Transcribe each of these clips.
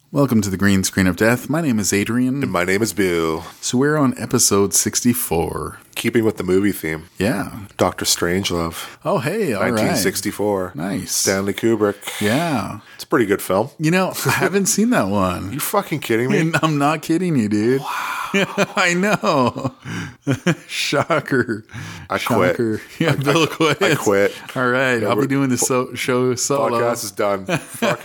Welcome to the Green Screen of Death. My name is Adrian. And my name is Bill. So we're on episode 64. Keeping with the movie theme. Yeah. Dr. Strangelove. Oh, hey, all 1964. right. Nice. Stanley Kubrick. Yeah. It's a pretty good film. You know, I haven't seen that one. You fucking kidding me? I'm not kidding you, dude. Wow. I know. Shocker. I quit. Yeah, Bill quit. I quit. All right. I'll be doing this show solo. Podcast is done. Fuck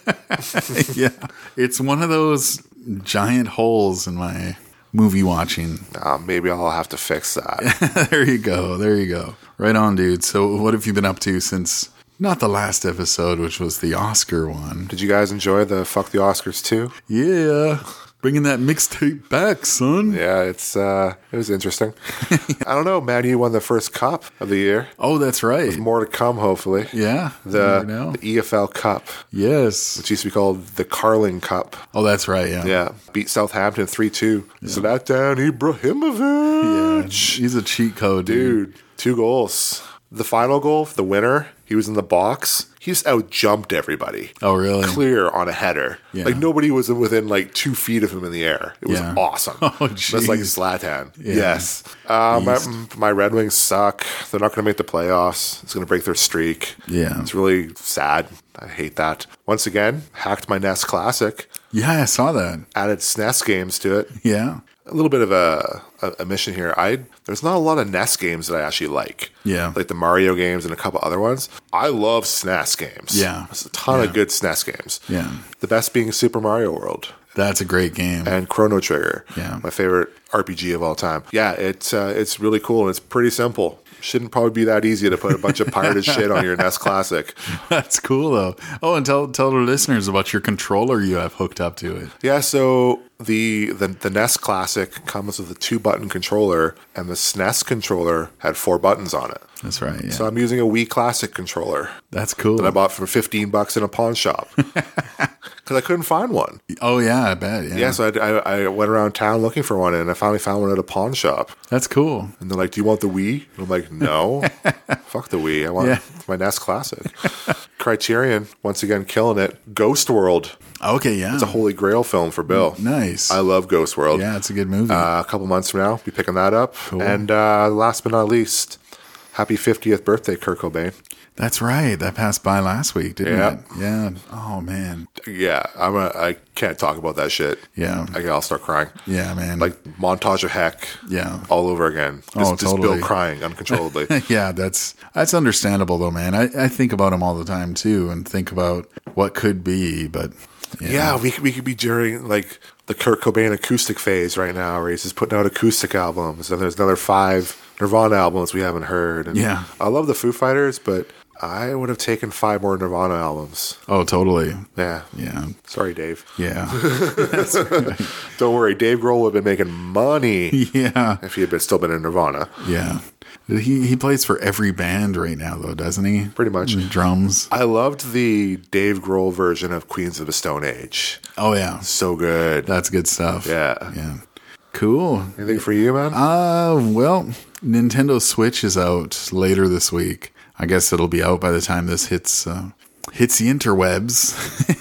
it. Yeah. It's one of those giant holes in my movie watching. Maybe I'll have to fix that. There you go. Right on, dude. So what have you been up to since not the last episode, which was the Oscar one? Did you guys enjoy the Fuck the Oscars too? Yeah. Bringing that mixtape back, son. Yeah, it was interesting. I don't know, man. You won the first cup of the year. Oh, that's right. There's more to come, hopefully. Yeah. The EFL Cup. Yes. Which used to be called the Carling Cup. Oh, that's right, yeah. Yeah. Beat Southampton 3-2. Yeah. Zlatan Ibrahimovic. Yeah. He's a cheat code, dude. 2 goals. The final goal, the winner, he was in the box. He just out-jumped everybody. Oh, really? Clear on a header. Yeah. Like, nobody was within, 2 feet of him in the air. It was awesome. Oh, jeez. That's like Zlatan. Yeah. Yes. My Red Wings suck. They're not going to make the playoffs. It's going to break their streak. Yeah. It's really sad. I hate that. Once again, hacked my NES Classic. Yeah, I saw that. Added SNES games to it. Yeah. A little bit of a mission here. There's not a lot of NES games that I actually like. Yeah. Like the Mario games and a couple other ones. I love SNES games. Yeah. There's a ton of good SNES games. Yeah. The best being Super Mario World. That's a great game. And Chrono Trigger. Yeah. My favorite RPG of all time. Yeah, it's really cool and it's pretty simple. Shouldn't probably be that easy to put a bunch of pirated shit on your NES Classic. That's cool, though. Oh, and tell the listeners about your controller you have hooked up to it. Yeah, so the NES Classic comes with a 2-button controller, and the SNES controller had 4 buttons on it. That's right, yeah. So I'm using a Wii Classic controller. That's cool. That I bought for $15 in a pawn shop. Because I couldn't find one. Oh, yeah, I bet, yeah. Yeah, so I went around town looking for one, and I finally found one at a pawn shop. That's cool. And they're like, do you want the Wii? And I'm like, no. Fuck the Wii. I want my NES Classic. Criterion, once again, killing it. Ghost World. Okay, yeah. It's a holy grail film for Bill. Nice. I love Ghost World. Yeah, it's a good movie. A couple months from now, be picking that up. Cool. And last but not least, happy 50th birthday, Kurt Cobain. That's right. That passed by last week, didn't it? Yeah. Oh, man. Yeah, I can't talk about that shit. Yeah. I'll start crying. Yeah, man. Like montage of heck. Yeah. All over again. Just totally. Bill crying uncontrollably. Yeah, that's understandable though, man. I think about him all the time too, and think about what could be, but yeah, we could be during like the Kurt Cobain acoustic phase right now, where he's just putting out acoustic albums, and there's another 5 Nirvana albums we haven't heard. And yeah, I love the Foo Fighters, but I would have taken 5 more Nirvana albums. Oh, totally. Yeah. Yeah. Sorry, Dave. Yeah. Don't worry, Dave Grohl would have been making money. Yeah. If he had still been in Nirvana. Yeah. He plays for every band right now, though, doesn't he? Pretty much. Drums. I loved the Dave Grohl version of Queens of the Stone Age. Oh, yeah. So good. That's good stuff. Yeah. Yeah. Cool. Anything for you, man? Well, Nintendo Switch is out later this week. I guess it'll be out by the time this hits the interwebs.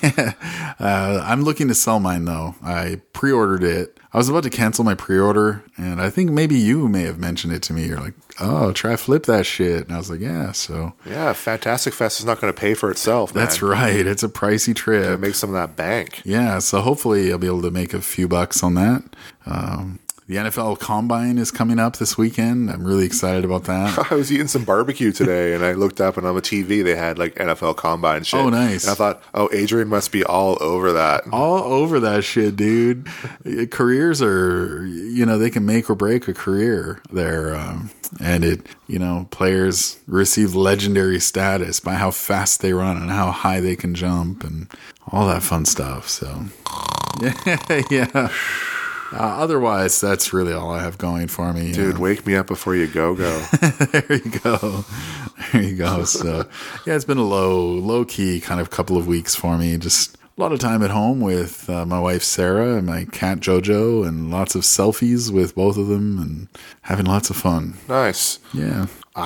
I'm looking to sell mine, though. I pre-ordered it. I was about to cancel my pre-order, and I think maybe you may have mentioned it to me. You're like, oh, try flip that shit. And I was like, yeah, so. Yeah, Fantastic Fest is not going to pay for itself, man. That's right. It's a pricey trip. Gotta make some of that bank. Yeah, so hopefully I'll be able to make a few bucks on that. The NFL Combine is coming up this weekend. I'm really excited about that. I was eating some barbecue today, and I looked up, and on the TV, they had, like, NFL Combine shit. Oh, nice. And I thought, Adrian must be all over that. All over that shit, dude. Careers are, they can make or break a career there. And players receive legendary status by how fast they run and how high they can jump and all that fun stuff. So, yeah. Otherwise, that's really all I have going for me. Dude, wake me up before you go. There you go. So, yeah, it's been a low key kind of couple of weeks for me. Just a lot of time at home with my wife Sarah and my cat Jojo, and lots of selfies with both of them, and having lots of fun. Nice. Yeah.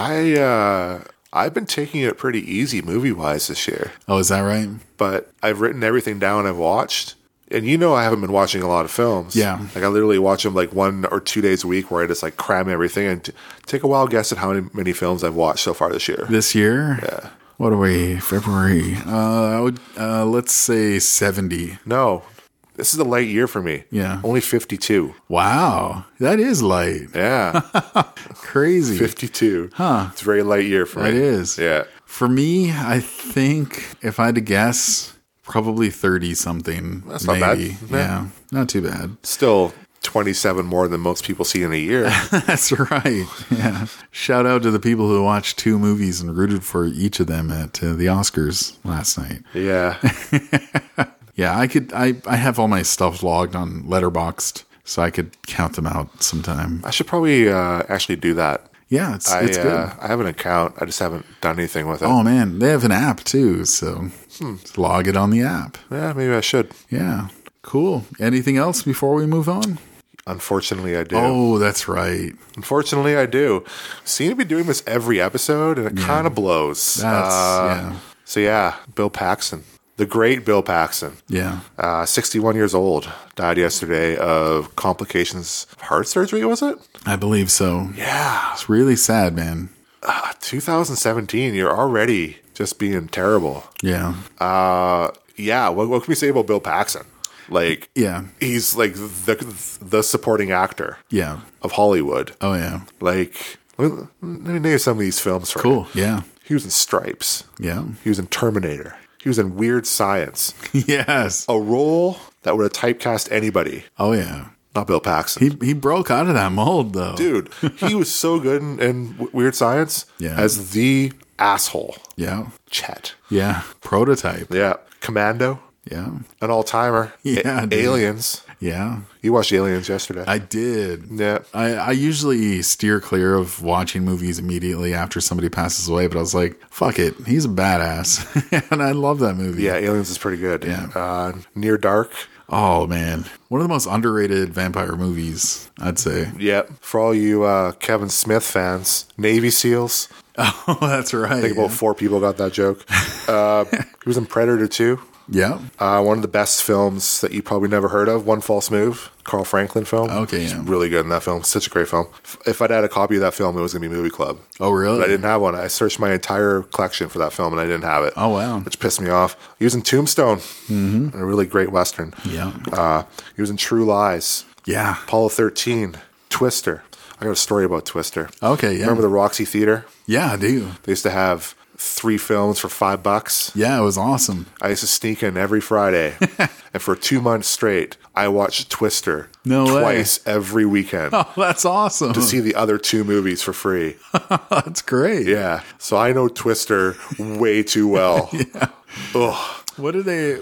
I've been taking it pretty easy movie wise this year. Oh, is that right? But I've written everything down I've watched. And you know I haven't been watching a lot of films. Yeah. Like I literally watch them like 1 or 2 days a week where I just like cram everything and take a wild guess at how many films I've watched so far this year. This year? Yeah. What are we? February? I would, let's say 70. No. This is a light year for me. Yeah. Only 52. Wow. That is light. Yeah. Crazy. 52. Huh. It's a very light year for me. It is. Yeah. For me, I think if I had to guess, probably 30 something. That's maybe. not bad. Yeah. Not too bad. Still 27 more than most people see in a year. That's right. Yeah. Shout out to the people who watched 2 movies and rooted for each of them at the Oscars last night. Yeah. Yeah, I have all my stuff logged on Letterboxd, so I could count them out sometime. I should probably actually do that. Yeah, it's good. I have an account. I just haven't done anything with it. Oh man, they have an app too, so just log it on the app. Yeah, maybe I should. Yeah, cool. Anything else before we move on? Unfortunately, I do. Oh, that's right. Unfortunately, I do. Seem to be doing this every episode, and it kind of blows. Yeah. So yeah, Bill Paxton. The great Bill Paxton. Yeah. 61 years old. Died yesterday of complications of heart surgery, was it? I believe so. Yeah. It's really sad, man. 2017, you're already just being terrible. Yeah. Yeah, what can we say about Bill Paxton? Like, Yeah. he's like the supporting actor Yeah. of Hollywood. Oh, yeah. Like, let me name some of these films for you. Cool. Yeah. He was in Stripes. Yeah. He was in Terminator. He was in Weird Science. Yes. A role that would have typecast anybody. Oh, yeah. Not Bill Paxton. He broke out of that mold, though. Dude, he was so good in Weird Science as the asshole. Yeah. Chet. Yeah. Prototype. Yeah. Commando. Yeah. An all-timer. Yeah, dude. Aliens. Yeah. You watched Aliens yesterday. I did. Yeah. I usually steer clear of watching movies immediately after somebody passes away, but I was like, fuck it. He's a badass. And I love that movie. Yeah, Aliens is pretty good. Yeah. Near Dark. Oh, man. One of the most underrated vampire movies, I'd say. Yeah. For all you Kevin Smith fans, Navy SEALs. Oh, that's right. I think about 4 people got that joke. He was in Predator 2. Yeah. One of the best films that you probably never heard of, One False Move, Carl Franklin film. Okay, He's yeah. really good in that film. Such a great film. If I'd had a copy of that film, it was going to be Movie Club. Oh, really? But I didn't have one. I searched my entire collection for that film, and I didn't have it. Oh, wow. Which pissed me off. He was in Tombstone, a really great Western. Yeah. He was in True Lies, Yeah. Apollo 13, Twister. I got a story about Twister. Okay, yeah. Remember the Roxy Theater? Yeah, I do. They used to have 3 films for $5. Yeah, it was awesome. I used to sneak in every Friday, and for 2 months straight, I watched Twister twice every weekend Oh, that's awesome. to see the other 2 movies for free. That's great. Yeah, so I know Twister way too well. Ugh. What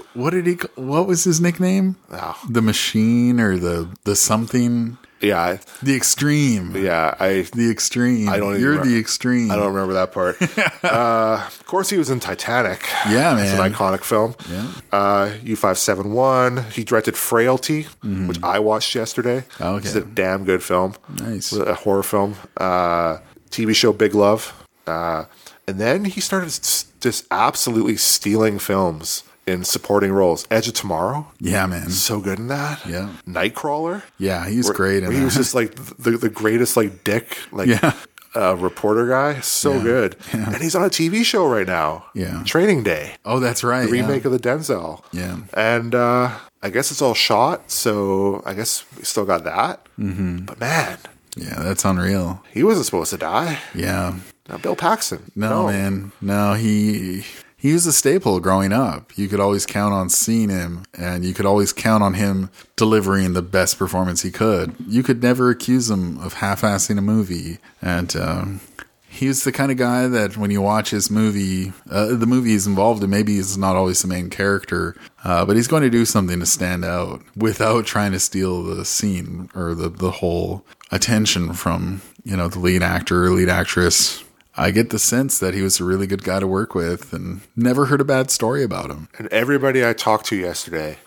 was his nickname? Oh. The Machine or the something? Yeah, The Extreme. yeah. The Extreme. don't even You're remember. the Extreme. I don't remember that part. Of course, he was in Titanic. Yeah, It's man. an iconic film. Yeah. U-571. He directed Frailty, which I watched yesterday. Oh, okay. It's a damn good film. Nice. A horror film. TV show Big Love. And then he started just absolutely stealing films in supporting roles. Edge of Tomorrow. Yeah, man. So good in that. Yeah. Nightcrawler. Yeah, he's great in He that. was just like the greatest like dick like Yeah. reporter guy. So good. Yeah. And he's on a TV show right now. Yeah. Training Day. Oh, that's right. Remake yeah. of the Denzel. Yeah. And I guess it's all shot, so I guess we still got that. Mm-hmm. But man, Yeah, that's unreal. he wasn't supposed to die. Yeah. Now, Bill Paxton. No, man. No, he was a staple growing up. You could always count on seeing him, and you could always count on him delivering the best performance he could. You could never accuse him of half-assing a movie. And he's the kind of guy that when you watch his movie, the movie he's involved in, maybe he's not always the main character, but he's going to do something to stand out without trying to steal the scene or the whole attention from, the lead actor or lead actress. I get the sense that he was a really good guy to work with and never heard a bad story about him. And everybody I talked to yesterday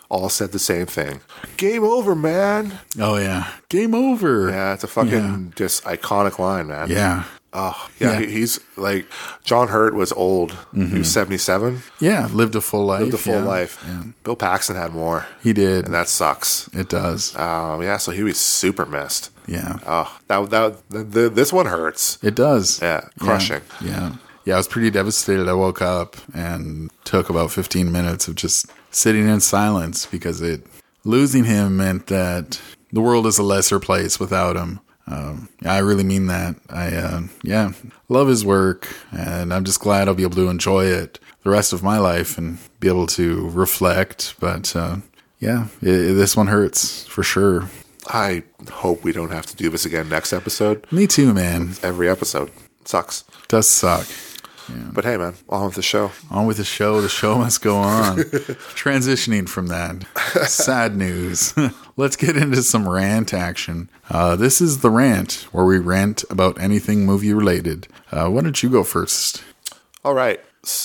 all said the same thing. Game over, man. Oh yeah, game over. Yeah, it's a fucking just iconic line, man. Yeah. Oh, yeah. He's like, John Hurt was old. He was 77. Yeah, lived a full life. Lived a full life. Yeah. Bill Paxton had more. He did. And that sucks. It does. Yeah, so he was super missed. Yeah. Oh, this one hurts. It does. Yeah, crushing. Yeah. Yeah, I was pretty devastated. I woke up and took about 15 minutes of just sitting in silence because losing him meant that the world is a lesser place without him. I really mean that. I love his work, and I'm just glad I'll be able to enjoy it the rest of my life and be able to reflect. But this one hurts for sure. I hope we don't have to do this again next episode. Me too, man. Every episode sucks. Does suck. Yeah. But hey, man, on with the show. On with the show. The show must go on. Transitioning from that. Sad news. Let's get into some rant action. This is the rant, where we rant about anything movie related. Why don't you go first? All right.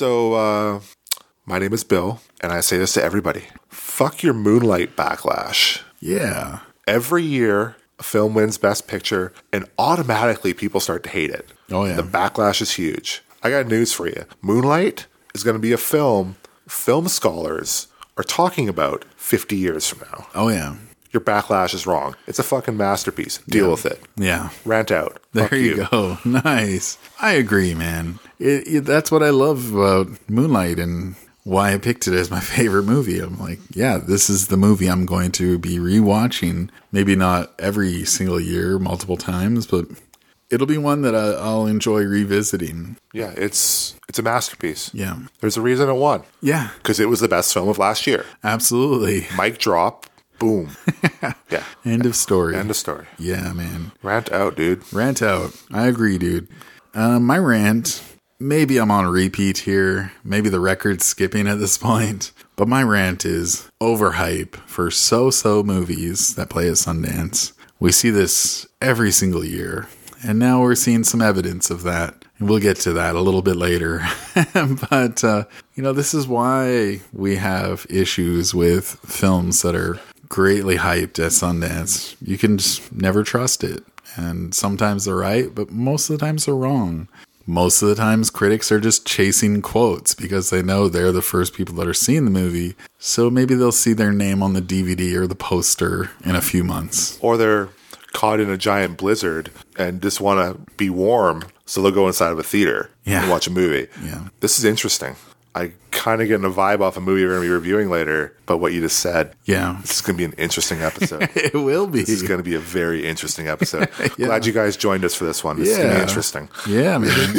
So, my name is Bill, and I say this to everybody. Fuck your Moonlight backlash. Yeah. Every year, a film wins Best Picture, and automatically people start to hate it. Oh, yeah. The backlash is huge. I got news for you. Moonlight is going to be a film scholars are talking about 50 years from now. Oh, yeah. Your backlash is wrong. It's a fucking masterpiece. Deal with it. Yeah. Rant out. There Fuck you go. Nice. I agree, man. That's what I love about Moonlight and why I picked it as my favorite movie. I'm like, yeah, this is the movie I'm going to be rewatching. Maybe not every single year, multiple times, but it'll be one that I'll enjoy revisiting. Yeah, it's a masterpiece. Yeah. There's a reason it won. Yeah. Because it was the best film of last year. Absolutely. Mic drop. Boom. Yeah. End of story. End of story. Yeah, man. Rant out, dude. Rant out. I agree, dude. My rant, maybe I'm on repeat here. Maybe the record's skipping at this point. But my rant is overhype for so-so movies that play at Sundance. We see this every single year. And now we're seeing some evidence of that. And we'll get to that a little bit later. But, this is why we have issues with films that are greatly hyped at Sundance. You can just never trust it. And sometimes they're right, but most of the times they're wrong. Most of the times critics are just chasing quotes because they know they're the first people that are seeing the movie. So maybe they'll see their name on the DVD or the poster in a few months. Or they're caught in a giant blizzard and just want to be warm, so they'll go inside of a theater and watch a movie. Yeah. This is interesting. I kind of getting a vibe off a movie we're going to be reviewing later, but what you just said. Yeah. This is going to be an interesting episode. It will be. This is going to be a very interesting episode. Glad you guys joined us for this one. This is going to be interesting. Yeah,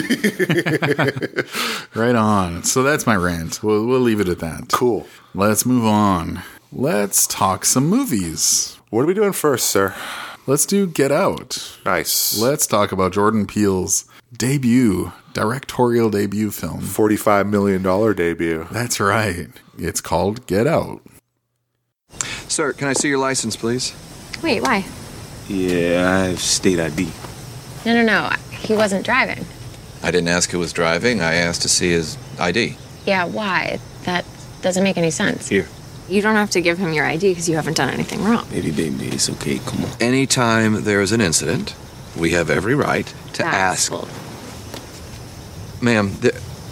man. Right on. So that's my rant. We'll leave it at that. Cool. Let's move on. Let's talk some movies. What are we doing first, sir? Let's do Get Out. Nice. Let's talk about Jordan Peele's directorial debut film. $45 million debut. That's right. It's called Get Out. Sir, can I see your license, please? Wait, why? Yeah, I have state ID. No. He wasn't driving. I didn't ask who was driving. I asked to see his ID. Yeah, why? That doesn't make any sense. Here. You don't have to give him your ID because you haven't done anything wrong. Baby, it's okay. Come on. Anytime there is an incident, we have every right to ask. Well, Ma'am,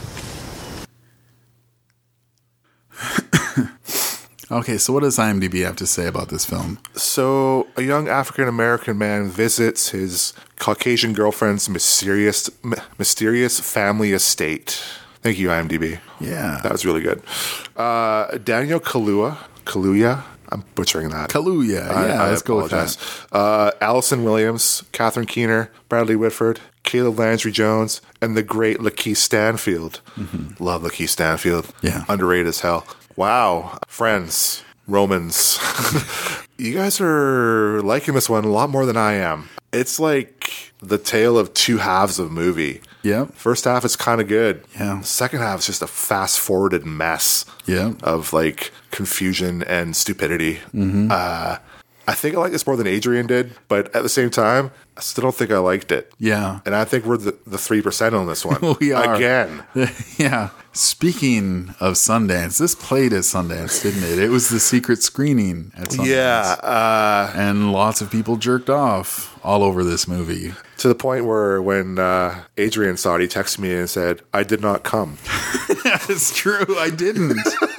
Okay, so what does IMDb have to say about this film? So, a young African-American man visits his Caucasian girlfriend's mysterious family estate. Thank you, IMDb. Yeah. That was really good. Daniel Kaluuya. I'm butchering that. Kaluuya. Yeah, let's go with that. Allison Williams, Catherine Keener, Bradley Whitford, Caleb Landry Jones, and the great Lakeith Stanfield. Mm-hmm. Love Lakeith Stanfield. Yeah. Underrated as hell. Wow. Friends. Romans. You guys are liking this one a lot more than I am. It's like the tale of two halves of a movie. Yeah. First half is kind of good. Yeah. Second half is just a fast-forwarded mess Yeah. of like confusion and stupidity. Mm-hmm. I think I like this more than Adrian did, but at the same time, I still don't think I liked it. Yeah. And I think we're the 3% on this one. We are. Again. Yeah. Speaking of Sundance, this played at Sundance, didn't it? It was the secret screening at Sundance. Yeah. And lots of people jerked off all over this movie. To the point where when Adrian saw it, he texted me and said, "I did not come." It's true. I didn't.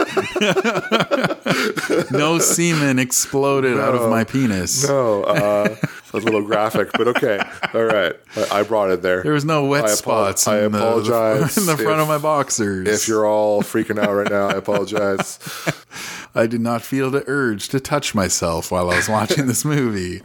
No semen exploded out of my penis. No, a little graphic, but okay. All right. I brought it there. There was no wet spots in apologize in the front of my boxers. If you're all freaking out right now, I apologize. I did not feel the urge to touch myself while I was watching this movie.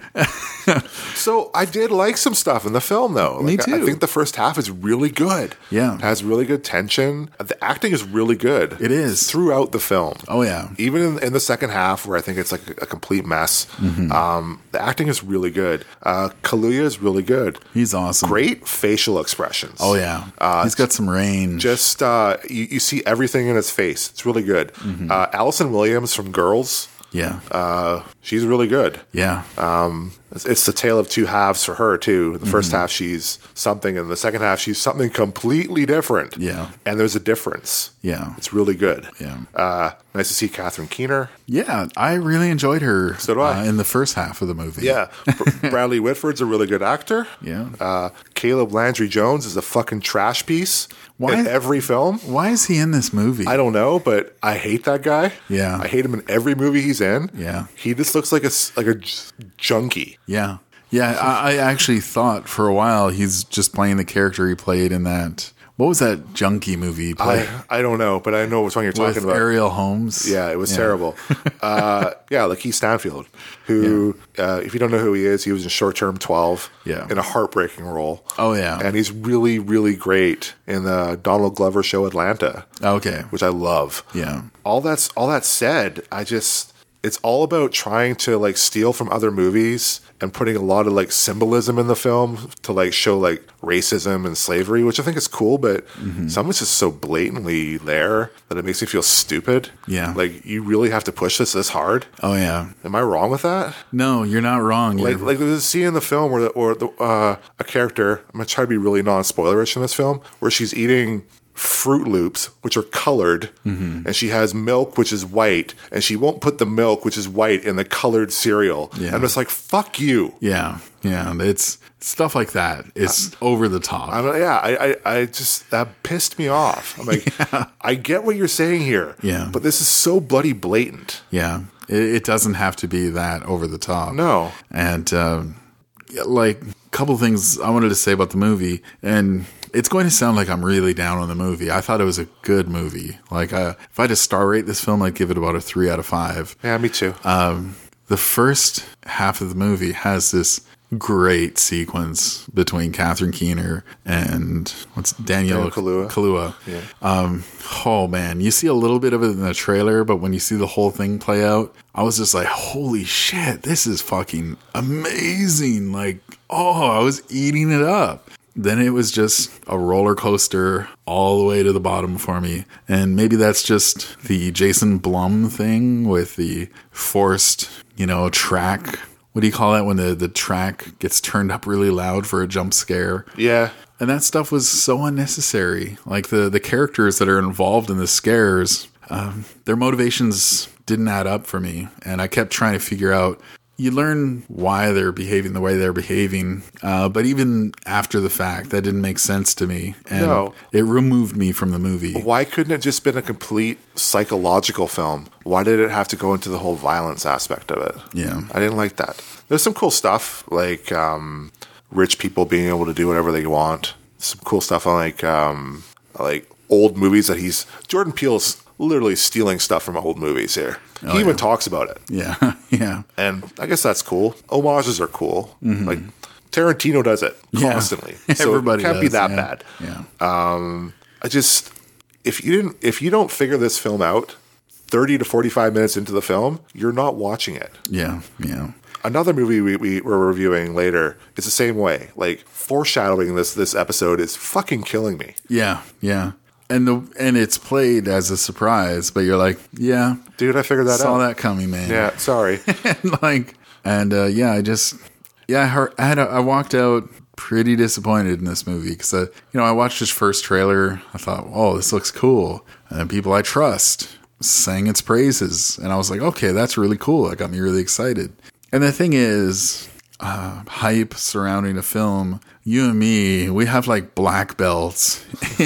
So I did like some stuff in the film, though. Me too. I think the first half is really good. Yeah. It has really good tension. The acting is really good. It is. Throughout the film. Oh, yeah. Even in the second half, where I think it's like a complete mess, the acting is really good. Kaluuya is really good. He's awesome. Great facial expressions. Oh, yeah. He's got some range. Just, you see everything in his face. It's really good. Allison Williams from Girls. Yeah. She's really good. Yeah. It's the tale of two halves for her, too. The first half, she's something, and the second half, she's something completely different. Yeah. And there's a difference. Yeah. It's really good. Yeah. Nice to see Catherine Keener. Yeah. I really enjoyed her So do I. in the first half of the movie. Yeah. Bradley Whitford's a really good actor. Yeah. Caleb Landry Jones is a fucking trash piece Why- in every film. Why is he in this movie? I don't know, but I hate that guy. Yeah. I hate him in every movie he's in. Yeah. He just looks like a junkie. Yeah. Yeah. I actually thought for a while he's just playing the character he played in that. What was that junkie movie he played? I don't know, but I know which one you're talking with about. Ariel Holmes? Yeah, it was terrible. Like Keith Stanfield, who, if you don't know who he is, he was in Short Term 12 in a heartbreaking role. Oh, yeah. And he's really, really great in the Donald Glover show Atlanta. Okay. Which I love. Yeah. All that said, it's all about trying to like steal from other movies and putting a lot of like symbolism in the film to like show like racism and slavery, which I think is cool, but some of it's just so blatantly there that it makes me feel stupid. Yeah. Like, you really have to push this hard? Oh, yeah. Am I wrong with that? No, you're not wrong. Like there's a scene in the film where a character, I'm going to try to be really non-spoilerish in this film, where she's eating Fruit Loops, which are colored, and she has milk, which is white, and she won't put the milk, which is white, in the colored cereal. Yeah. I'm just like, fuck you. Yeah. Yeah. It's stuff like that. It's over the top. I just, that pissed me off. I'm like, I get what you're saying here, but this is so bloody blatant. Yeah. It doesn't have to be that over the top. No. And, like, a couple things I wanted to say about the movie, and it's going to sound like I'm really down on the movie. I thought it was a good movie. Like, if I had to star rate this film, I'd give it about a 3 out of 5. Yeah, me too. The first half of the movie has this great sequence between Catherine Keener and Daniel Kaluuya. Yeah. Oh man, you see a little bit of it in the trailer, but when you see the whole thing play out, I was just like, holy shit, this is fucking amazing. Like, I was eating it up. Then it was just a roller coaster all the way to the bottom for me. And maybe that's just the Jason Blum thing with the forced, track. What do you call that when the track gets turned up really loud for a jump scare? Yeah. And that stuff was so unnecessary. Like the characters that are involved in the scares, their motivations didn't add up for me. And I kept trying to figure out, you learn why they're behaving the way they're behaving. But even after the fact, that didn't make sense to me. And it removed me from the movie. Why couldn't it just been a complete psychological film? Why did it have to go into the whole violence aspect of it? Yeah. I didn't like that. There's some cool stuff, like rich people being able to do whatever they want. Some cool stuff on like old movies that Jordan Peele's literally stealing stuff from old movies here. He even talks about it. Yeah, yeah. And I guess that's cool. Homages are cool. Like, Tarantino does it constantly. So everybody it can't be does, that bad. Yeah. If you don't figure this film out 30 to 45 minutes into the film, you're not watching it. Yeah, yeah. Another movie we're reviewing later is the same way. Like, foreshadowing this episode is fucking killing me. Yeah, yeah. And it's played as a surprise, but you're like, yeah, dude, I figured that out. Saw that coming, man. Yeah, sorry. And like, And I walked out pretty disappointed in this movie because I watched this first trailer. I thought, oh, this looks cool, and then people I trust sang its praises, and I was like, okay, that's really cool. That got me really excited. And the thing is, hype surrounding a film. You and me, we have like black belts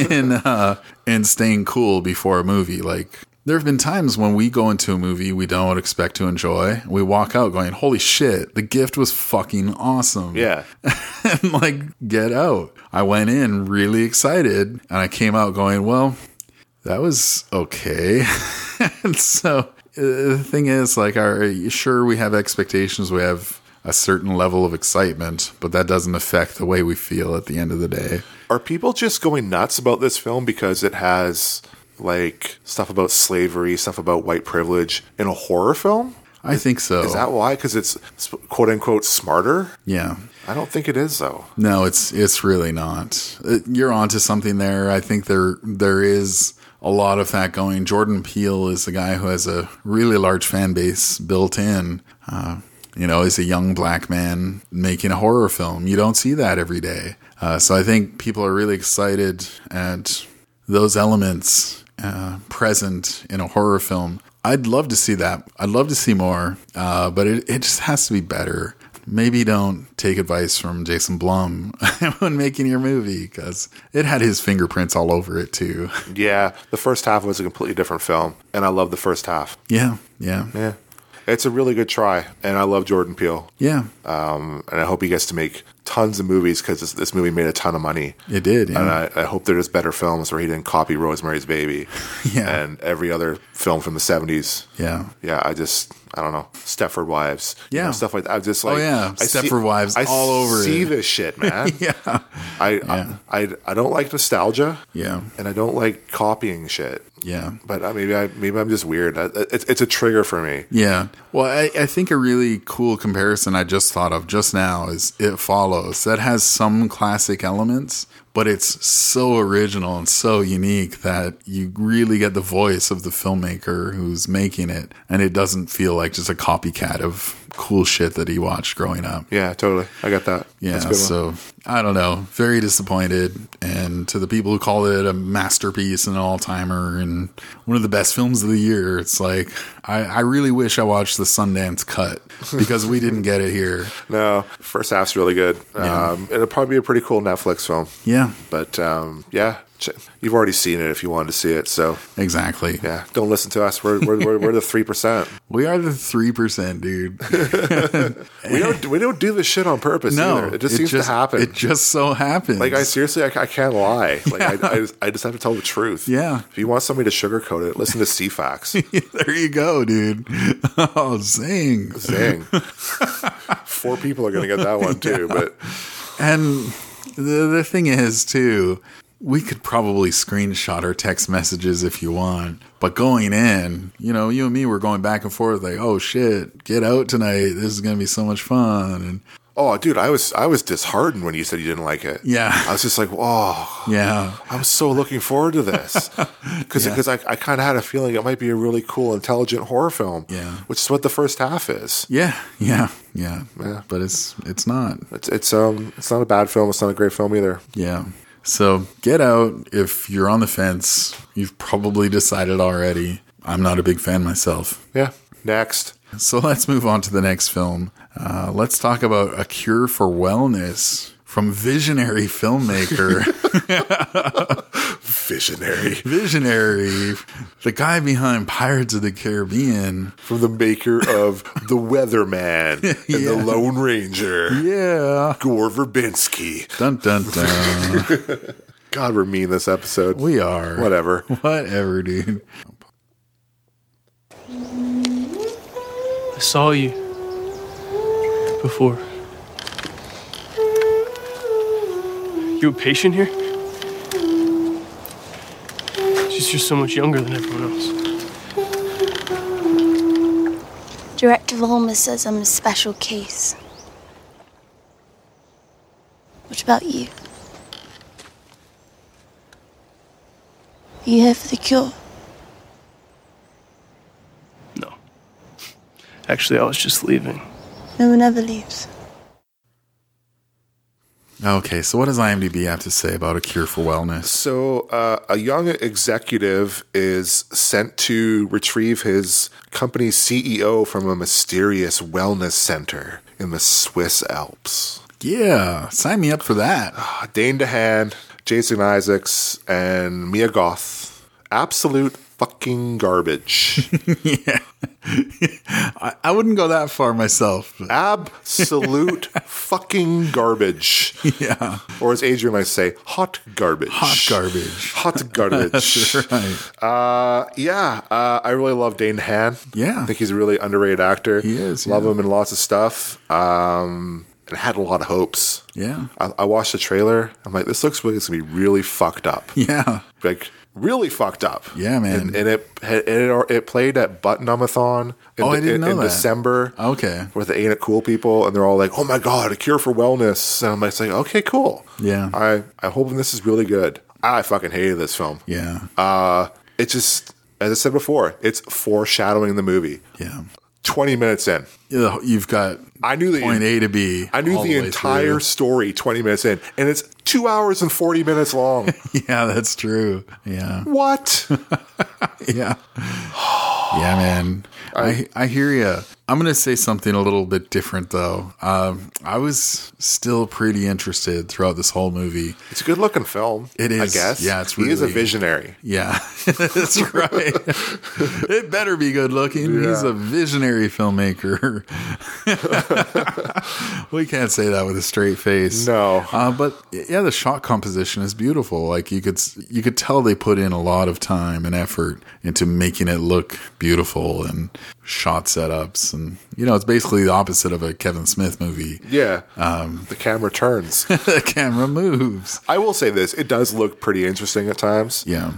in staying cool before a movie. Like, there have been times when we go into a movie we don't expect to enjoy. We walk out going, holy shit, The Gift was fucking awesome. Yeah. And like, Get Out. I went in really excited and I came out going, well, that was okay. And so the thing is, like, sure, we have expectations. We have a certain level of excitement, but that doesn't affect the way we feel at the end of the day. Are people just going nuts about this film because it has like stuff about slavery, stuff about white privilege in a horror film? I think so. Is that why? Because it's quote unquote smarter? Yeah. I don't think it is, though. No, it's really not. You're onto something there. I think there is a lot of that going. Jordan Peele is a guy who has a really large fan base built in. He's a young black man making a horror film. You don't see that every day. So I think people are really excited at those elements present in a horror film. I'd love to see that. I'd love to see more, but it just has to be better. Maybe don't take advice from Jason Blum when making your movie, because it had his fingerprints all over it too. Yeah, the first half was a completely different film, and I love the first half. Yeah. It's a really good try, and I love Jordan Peele. Yeah. And I hope he gets to make tons of movies, because this movie made a ton of money. It did, yeah. And I hope there's better films where he didn't copy Rosemary's Baby and every other film from the 70s. Yeah. Yeah, I don't know, Stepford Wives. Yeah. Stuff like that. I'm just like, Stepford Wives all over it. I see this shit, man. Yeah. I don't like nostalgia. Yeah. And I don't like copying shit. Yeah. But maybe I'm just weird. It's a trigger for me. Yeah. Well, I think a really cool comparison I just thought of just now is It Follows. That has some classic elements, but it's so original and so unique that you really get the voice of the filmmaker who's making it, and it doesn't feel like just a copycat of cool shit that he watched growing up. Yeah, totally. I got that. Yeah, That's a good so I don't know. Very disappointed. And to the people who call it a masterpiece and an all-timer and one of the best films of the year, it's like, I really wish I watched the Sundance cut, because we didn't get it here. No, first half's really good. Yeah. It'll probably be a pretty cool Netflix film. Yeah. But you've already seen it if you wanted to see it. So exactly. Yeah, don't listen to us. We're the 3%. We are the 3%, dude. we don't do this shit on purpose either. It just seems to happen. It just so happens. Like, I can't lie. Like, I just have to tell the truth. Yeah. If you want somebody to sugarcoat it, listen to CFAX. There you go, dude. Oh, zing. 4 people are going to get that one too. Yeah. But and the thing is too, we could probably screenshot our text messages if you want, but going in, you and me were going back and forth like, oh shit, Get Out tonight. This is going to be so much fun. And oh, dude, I was disheartened when you said you didn't like it. Yeah. I was just like, oh, yeah. I was so looking forward to this because I kind of had a feeling it might be a really cool, intelligent horror film. Yeah. Which is what the first half is. Yeah. But it's not. It's not a bad film. It's not a great film either. Yeah. So Get Out, if you're on the fence, you've probably decided already. I'm not a big fan myself. Yeah. Next. So let's move on to the next film. Let's talk about A Cure for Wellness from visionary filmmaker. Visionary. The guy behind Pirates of the Caribbean. From the maker of The Weatherman and The Lone Ranger. Yeah. Gore Verbinski. Dun, dun, dun. God, we're mean this episode. We are. Whatever, dude. I saw you before. You a patient here? She's just so much younger than everyone else. Director Volmer says I'm a special case. What about you? Are you here for the cure? No. Actually, I was just leaving. No one ever leaves. Okay, so what does IMDb have to say about A Cure for Wellness? So, a young executive is sent to retrieve his company's CEO from a mysterious wellness center in the Swiss Alps. Yeah, sign me up for that. Dane DeHaan, Jason Isaacs, and Mia Goth. Absolute fucking garbage. Yeah. I wouldn't go that far myself. But Absolute fucking garbage. yeah. Or as Adrian might say, hot garbage. Hot garbage. Hot garbage. That's right. I really love Dane DeHaan. Yeah. I think he's a really underrated actor. He is, Love yeah. him in lots of stuff. And had a lot of hopes. Yeah. I watched the trailer. I'm like, this looks like it's going to be really fucked up. Yeah. Like, really fucked up. Yeah, man. And it played at Button-A-Thon I didn't know in that. December. Okay. With the Ain't It Cool people, and they're all like, "Oh my god, A Cure for Wellness!" And I'm like, saying, "Okay, cool." Yeah. I hope this is really good. I fucking hated this film. Yeah. It just, as I said before, it's foreshadowing the movie. Yeah. 20 minutes in, You've got I knew the point A to B. I knew all the way entire through. story 20 minutes in, and it's 2 hours and 40 minutes long. Yeah, that's true. Yeah. What? Yeah. Yeah, man. I hear you. I'm going to say something a little bit different, though. I was still pretty interested throughout this whole movie. It's a good looking film. It is. I guess. Yeah, it's He is a really- visionary. Yeah, that's right. It better be good looking. He's a visionary filmmaker. We can't say that with a straight face. No. But yeah, the shot composition is beautiful. Like you could tell they put in a lot of time and effort into making it look beautiful and shot setups. And, it's basically the opposite of a Kevin Smith movie. Yeah. The camera turns. The camera moves. I will say this. It does look pretty interesting at times. Yeah.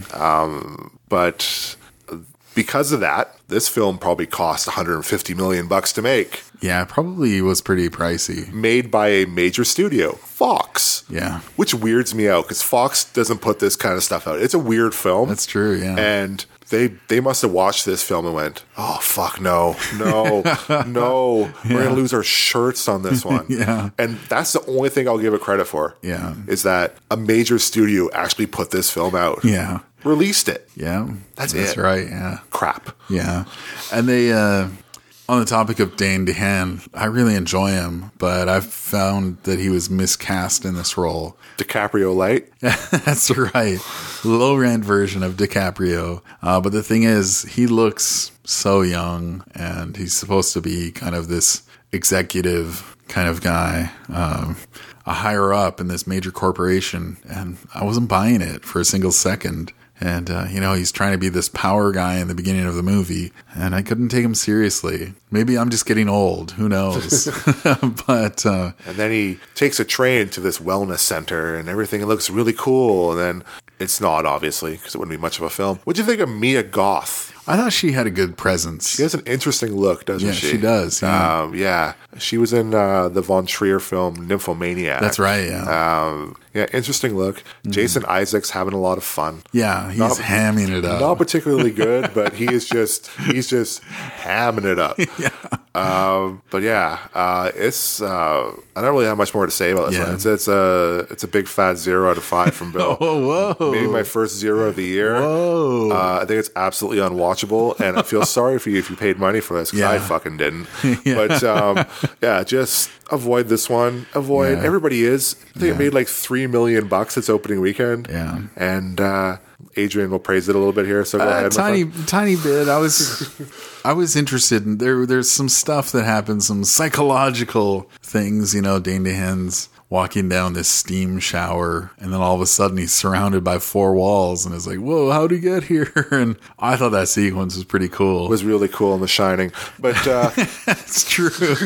But because of that, this film probably cost $150 million to make. Yeah, it probably was pretty pricey. Made by a major studio, Fox. Yeah. Which weirds me out because Fox doesn't put this kind of stuff out. It's a weird film. That's true, yeah. And they must have watched this film and went, "Oh fuck, no, we're gonna lose our shirts on this one." Yeah. And that's the only thing I'll give it credit for. Yeah. Is that a major studio actually put this film out? Yeah. Released it. Yeah. That's That's it. right, yeah. Crap. Yeah. And they, on the topic of Dane DeHaan, I really enjoy him, but I've found that he was miscast in this role. DiCaprio light. That's right. Low rent version of DiCaprio. But the thing is, he looks so young, and he's supposed to be kind of this executive kind of guy, a higher up in this major corporation. And I wasn't buying it for a single second. And, he's trying to be this power guy in the beginning of the movie, and I couldn't take him seriously. Maybe I'm just getting old. Who knows? But, And then he takes a train to this wellness center and everything looks really cool. And then it's not, obviously, because it wouldn't be much of a film. What do you think of Mia Goth? I thought she had a good presence. She has an interesting look, doesn't Yeah, she? she does, yeah. Yeah. She was in the Von Trier film Nymphomaniac. That's right, yeah. Yeah, interesting look. Jason Isaacs having a lot of fun. Yeah, he's hamming it up. Not particularly good, but he's just hamming it up. But yeah, it's I don't really have much more to say about this one. It's a big fat 0 out of 5 from Bill. Oh, whoa. Maybe my first 0 of the year. Whoa. I think it's absolutely unwatchable, and I feel sorry for you if you paid money for this, because Yeah. I fucking didn't. But just avoid this one. Yeah. Everybody is. I think it made like $3 million its opening weekend. Yeah. And Adrian will praise it a little bit here. So go ahead. my friend. tiny bit. I was interested in there's some stuff that happens, some psychological things, Dane DeHaan's walking down this steam shower, and then all of a sudden he's surrounded by 4 walls, and it's like, whoa, how'd he get here? And I thought that sequence was pretty cool. It was really cool in The Shining. But It's true.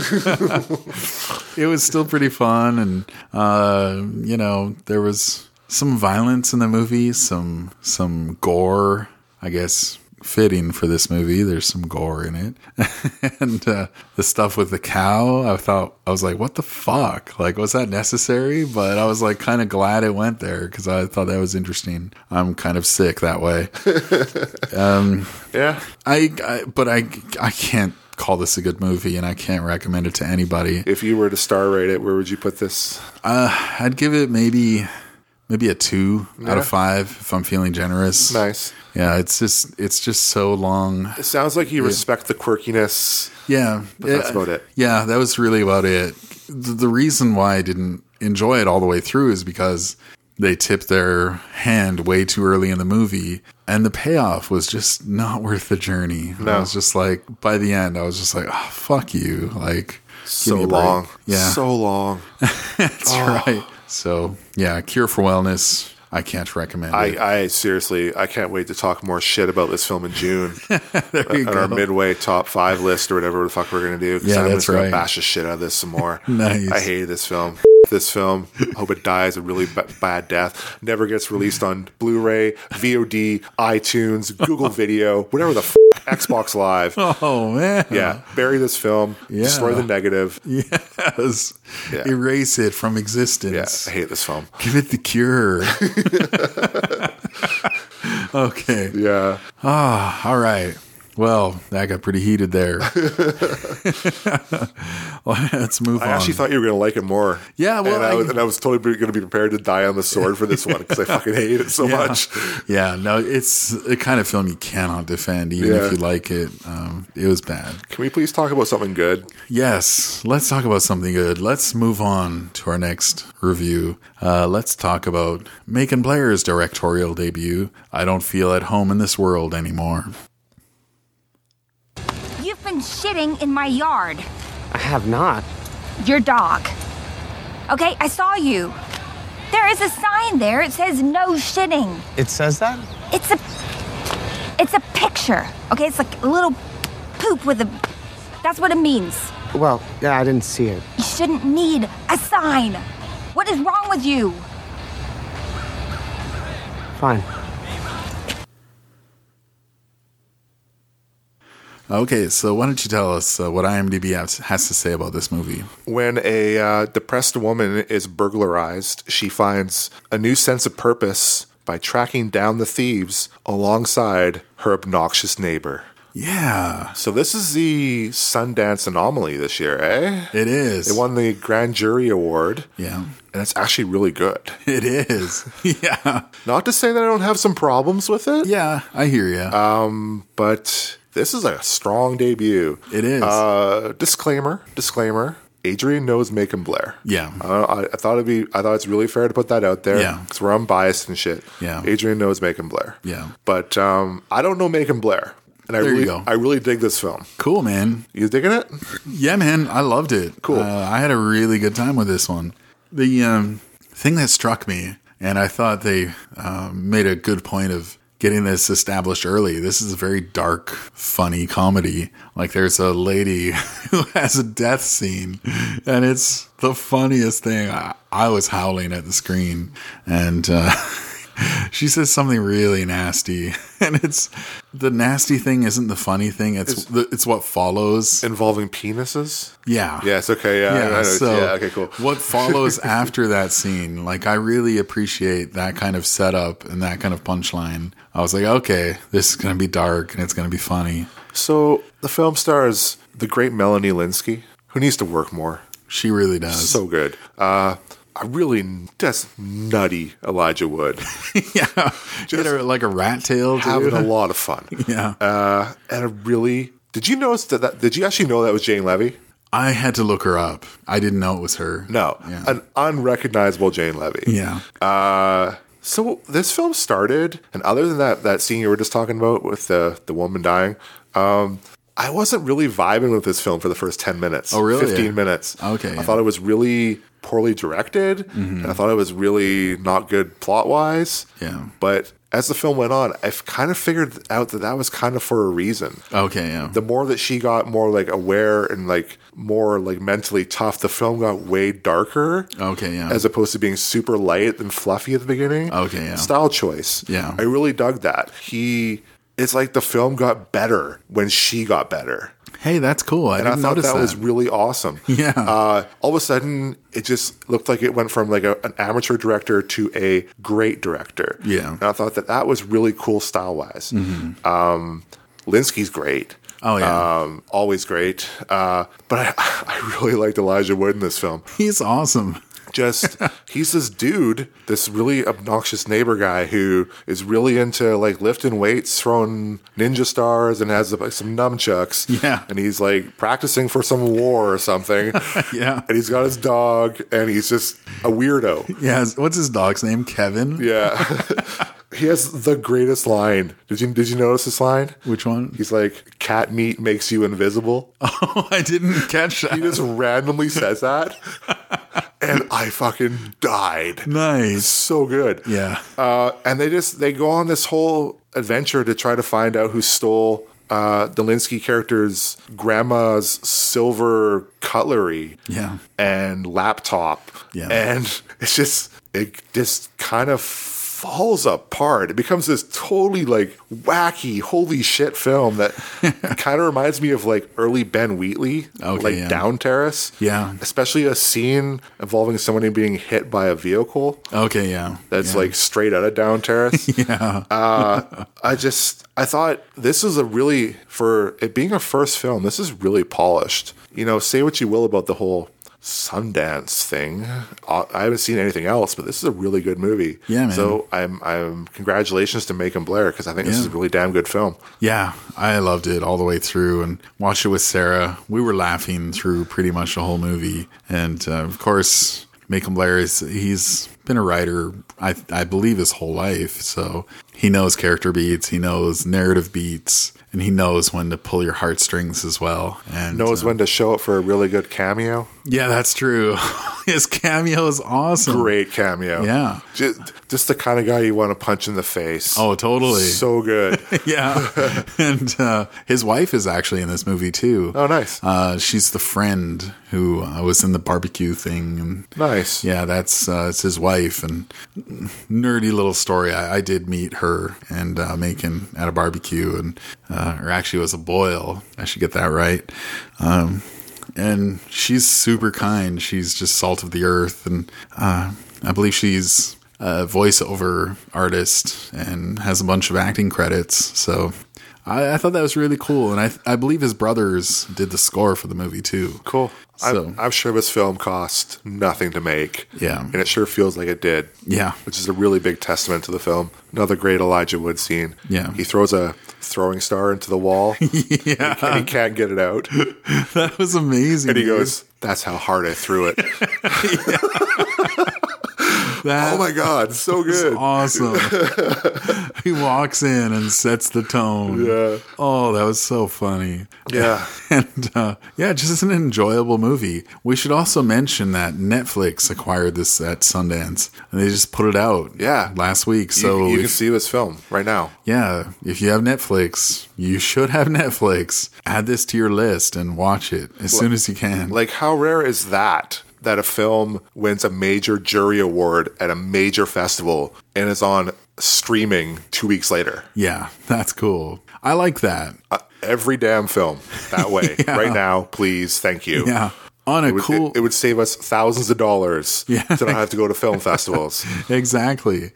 It was still pretty fun, and there was some violence in the movie, some gore, I guess fitting for this movie. There's some gore in it. And the stuff with the cow, I was like, what the fuck? Like, was that necessary? But I was like kind of glad it went there, because I thought that was interesting. I'm kind of sick that way. yeah. But I can't call this a good movie, and I can't recommend it to anybody. If you were to star rate it, where would you put this? I'd give it maybe a 2 out of 5 if I'm feeling generous. Nice. Yeah, it's just so long. It sounds like you respect the quirkiness. Yeah, But that's about it. Yeah, that was really about it. The reason why I didn't enjoy it all the way through is because they tipped their hand way too early in the movie, and the payoff was just not worth the journey. No. I was just like, by the end, I was just like, oh, fuck you. Like, So give me a break. long. Yeah, So long. that's right. So, yeah, Cure for Wellness. I can't recommend it. I seriously, I can't wait to talk more shit about this film in June. There you on go. our midway top 5 list or whatever the fuck we're going to do. 'Cause Yeah, I'm that's just gonna right. bash the shit out of this some more. Nice. I hated this film. This film. Hope it dies a really bad death. Never gets released on Blu-ray, VOD, iTunes, Google Video, whatever the Xbox Live. Oh, man. Yeah, bury this film. Yeah. Destroy the negative. Yes. Yeah. Erase it from Yeah, existence. I hate this film. Give it the cure. Okay. Yeah. All right. Well, that got pretty heated there. Let's move on. I actually thought you were going to like it more. Yeah, well, and I was totally going to be prepared to die on the sword for this one because I fucking hate it so much. Yeah, no, it's a kind of film you cannot defend, even Yeah. if you like it. It was bad. Can we please talk about something good? Yes, let's talk about something good. Let's move on to our next review. Let's talk about Macon Blair's directorial debut, I Don't Feel at Home in This World Anymore. You've been shitting in my yard. I have not. Your dog. Okay, I saw you. There is a sign there. It says no shitting. It says that? It's a picture. Okay, it's like a little poop with a... That's what it means. Well, yeah, I didn't see it. You shouldn't need a sign. What is wrong with you? Fine. Okay, so why don't you tell us what IMDb has to say about this movie? When a depressed woman is burglarized, she finds a new sense of purpose by tracking down the thieves alongside her obnoxious neighbor. Yeah, So this is the Sundance Anomaly this year, eh? it is. They won the Grand Jury Award, Yeah, and it's actually really good. it is. Yeah. Not to say that I don't have some problems with it, Yeah, I hear you. but this is a strong debut. It is. Disclaimer. Adrian knows Macon Blair. Yeah. I thought it's really fair to put that out there. Yeah. Because we're unbiased and shit. Yeah. Adrian knows Macon Blair. Yeah. But I don't know Macon Blair. And There you go. I really dig this film. Cool, man. You digging it? Yeah, man, I loved it. Cool. I had a really good time with this one. The thing that struck me, and I thought they made a good point of getting this established early. This is a very dark, funny comedy. Like, there's a lady who has a death scene, and it's the funniest thing. I was howling at the screen, and she says something really nasty, and it's the nasty thing isn't the funny thing. It's what follows. Involving penises? Yeah. Yes, okay, yeah. I know. So yeah, okay, cool. what follows after that scene, like, I really appreciate that kind of setup and that kind of punchline. I was like, okay, this is going to be dark and it's going to be funny. So the film stars the great Melanie Linsky, who needs to work more. She really does. So good. A really just nutty Elijah Wood. Yeah. She had like a rat tail, dude. Having a lot of fun. Yeah. And a really... Did you notice that... Did you actually know that was Jane Levy? I had to look her up. I didn't know it was her. No. Yeah. An unrecognizable Jane Levy. Yeah. So this film started, and other than that scene you were just talking about with the woman dying, I wasn't really vibing with this film for the first 10 minutes. Oh, really? 15 minutes. Okay, I thought it was really poorly directed, and I thought it was really not good plot-wise. Yeah. But as the film went on, I kind of figured out that was kind of for a reason. Okay, yeah. The more that she got more like aware and like more like mentally tough, the film got way darker. Okay, yeah. As opposed to being super light and fluffy at the beginning. Okay, yeah. Style choice. Yeah. I really dug that. It's like the film got better when she got better. Hey, that's cool. I And I didn't thought notice that was really awesome. Yeah. All of a sudden, it just looked like it went from like an amateur director to a great director. Yeah. And I thought that was really cool style-wise. Linsky's great. Oh, yeah. Always great. But I really liked Elijah Wood in this film. He's awesome. Just he's this dude, this really obnoxious neighbor guy who is really into like lifting weights, throwing ninja stars, and has like, some nunchucks. Yeah. And he's like practicing for some war or something. Yeah. And he's got his dog, and he's just a weirdo. Yeah. What's his dog's name? Kevin? Yeah. He has the greatest line. Did you notice this line? Which one? He's like, cat meat makes you invisible. Oh, I didn't catch that. He just randomly says that. And I fucking died. Nice. So good. Yeah. And they go on this whole adventure to try to find out who stole Delinsky character's grandma's silver cutlery. Yeah. And laptop. Yeah. And it just kind of falls apart. It becomes this totally like wacky, holy shit film that kind of reminds me of like early Ben Wheatley, Down Terrace. Yeah. Especially a scene involving somebody being hit by a vehicle. Okay, yeah. That's like straight out of Down Terrace. Yeah. I thought this was for it being a first film, this is really polished. You know, say what you will about the whole Sundance thing. I haven't seen anything else, but this is a really good movie. Yeah, man. So I'm congratulations to Macon Blair, because I think this is a really damn good film. Yeah, I loved it all the way through and watched it with Sarah. We were laughing through pretty much the whole movie. And of course, Macon Blair he's been a writer, I believe, his whole life. So he knows character beats, he knows narrative beats, and he knows when to pull your heartstrings as well. And knows when to show up for a really good cameo. Yeah, that's true. His cameo is awesome. Great cameo. Yeah. Just the kind of guy you want to punch in the face. Oh, totally. So good. Yeah. And his wife is actually in this movie too. Oh, nice. She's the friend who was in the barbecue thing. And nice. Yeah, it's his wife. And nerdy little story. I did meet her and Macon at a barbecue, and or actually it was a boil. I should get that right. And she's super kind. She's just salt of the earth. And I believe she's a voiceover artist and has a bunch of acting credits. So I thought that was really cool. And I believe his brothers did the score for the movie too. Cool. So, I'm sure this film cost nothing to make. Yeah. And it sure feels like it did. Yeah. Which is a really big testament to the film. Another great Elijah Wood scene. Yeah. He throws a throwing star into the wall. Yeah. And he can't get it out. That was amazing. And he goes, "That's how hard I threw it." Oh my God, so good. Awesome. He walks in and sets the tone. Yeah. Oh, that was so funny. Yeah. And just an enjoyable movie. We should also mention that Netflix acquired this at Sundance, and they just put it out last week. So you can see this film right now. Yeah. If you have Netflix, you should have Netflix. Add this to your list and watch it as soon as you can. Like, how rare is that a film wins a major jury award at a major festival and is on streaming 2 weeks later? Yeah, that's cool. I like that. Every damn film that way. Yeah. Right now, please. Thank you. Yeah. It would save us thousands of dollars to not have to go to film festivals. Exactly.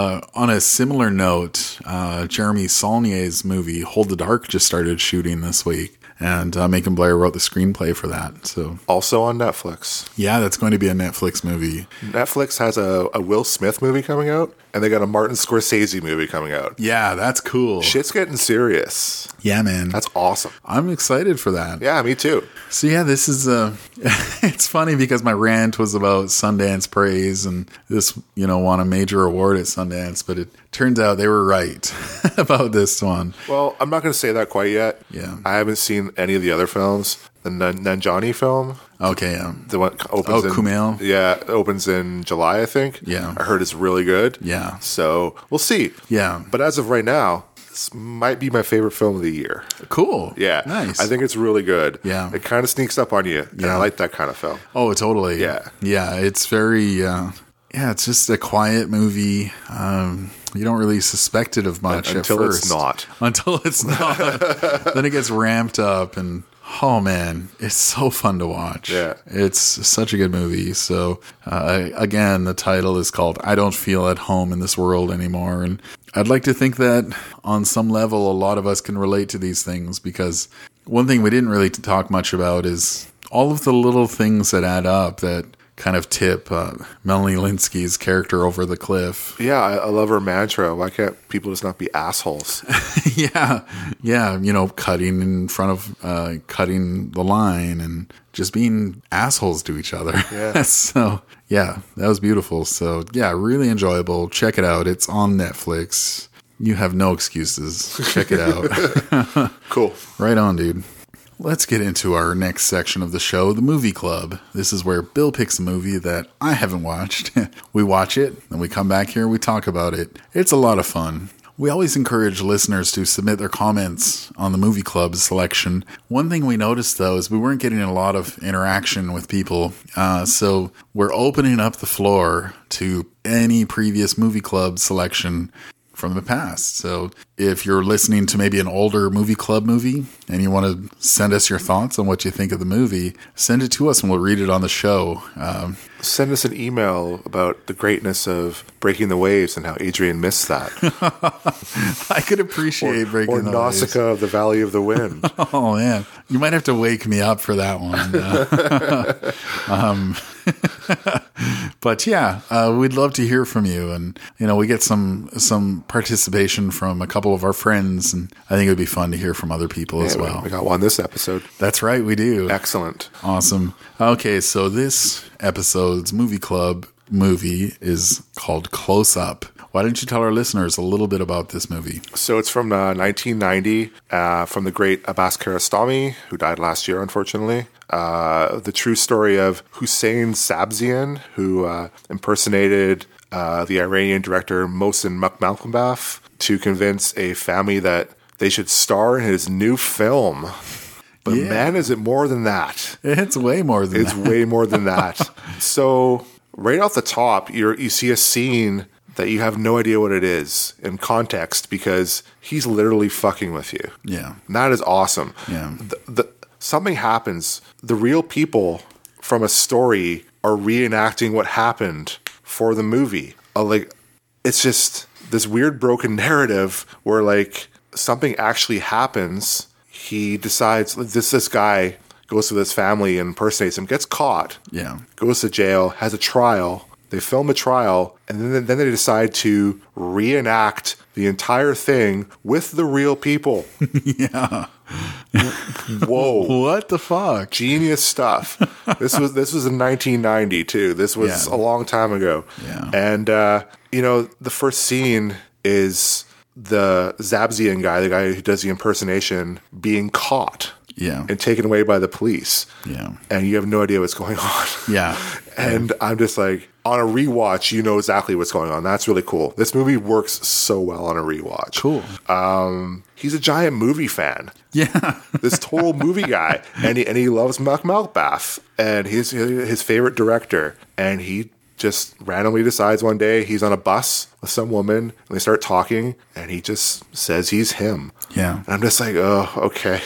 On a similar note, Jeremy Saulnier's movie Hold the Dark just started shooting this week. And Macon Blair wrote the screenplay for that. So also on Netflix. Yeah, that's going to be a Netflix movie. Netflix has a Will Smith movie coming out, and they got a Martin Scorsese movie coming out. Yeah, that's cool. Shit's getting serious. Yeah, man. That's awesome. I'm excited for that. Yeah, me too. So yeah, this is it's funny because my rant was about Sundance praise and this, won a major award at Sundance, but it turns out they were right about this one. Well, I'm not going to say that quite yet. Yeah. I haven't seen any of the other films. The Nanjiani film. Okay, the one opens Kumail. Yeah, it opens in July, I think. Yeah. I heard it's really good. Yeah. So we'll see. Yeah. But as of right now, this might be my favorite film of the year. Cool. Yeah. Nice. I think it's really good. Yeah. It kind of sneaks up on you. And I like that kind of film. Oh, totally. Yeah. Yeah. It's very, it's just a quiet movie. You don't really suspect it of much until at first. It's not. Until it's not. Then it gets ramped up and, oh man, it's so fun to watch. Yeah. It's such a good movie. So, again, the title is called I Don't Feel at Home in This World Anymore. And I'd like to think that on some level, a lot of us can relate to these things because One thing we didn't really talk much about is all of the little things that add up that kind of tip Melanie Linsky's character over the cliff. Yeah, I love her mantra. Why can't people just not be assholes? Yeah, cutting in front of, cutting the line and just being assholes to each other. Yeah. So, yeah, that was beautiful. So, yeah, really enjoyable. Check it out. It's on Netflix. You have no excuses. Check it out. Cool. Right on, dude. Let's get into our next section of the show, the movie club. This is where Bill picks a movie that I haven't watched. We watch it, then we come back here and we talk about it. It's a lot of fun. We always encourage listeners to submit their comments on the movie club selection. One thing we noticed, though, is we weren't getting a lot of interaction with people. So we're opening up the floor to any previous movie club selection from the past. So if you're listening to maybe an older movie club movie and you want to send us your thoughts on what you think of the movie, send it to us and we'll read it on the show. Send us an email about the greatness of Breaking the Waves and how Adrian missed that. I could appreciate Breaking the Waves. Or Nausicaa of the Valley of the Wind. Oh, man. You might have to wake me up for that one. But yeah, we'd love to hear from you. And, we get some participation from a couple of our friends. And I think it would be fun to hear from other people as well. We got one this episode. That's right. We do. Excellent. Awesome. Okay. So this episode's movie club movie is called Close Up. Why don't you tell our listeners a little bit about this movie? So it's from 1990, from the great Abbas Kiarostami, who died last year, unfortunately. The true story of Hussein Sabzian, who impersonated the Iranian director Mohsen Makhmalbaf to convince a family that they should star in his new film. But man, is it more than that. It's way more than that. It's way more than that. So right off the top, you see a scene that you have no idea what it is in context because he's literally fucking with you. Yeah. And that is awesome. Yeah. Something happens. The real people from a story are reenacting what happened for the movie. It's just this weird broken narrative where something actually happens. He decides this guy goes to this family and impersonates him, gets caught. Yeah. Goes to jail, has a trial. They film a trial, and then they decide to reenact the entire thing with the real people. Yeah. Whoa. What the fuck? Genius stuff. This was in 1990 too. This was a long time ago. Yeah. And the first scene is the Zabzian guy, the guy who does the impersonation, being caught. Yeah. And taken away by the police. Yeah. And you have no idea what's going on. Yeah. And I'm just like, on a rewatch, you know exactly what's going on. That's really cool. This movie works so well on a rewatch. Cool. He's a giant movie fan. Yeah. This total movie guy. And he loves Makhmalbaf. And he's his favorite director. And he just randomly decides one day he's on a bus with some woman and they start talking and he just says he's him. Yeah. And I'm just like, oh, okay.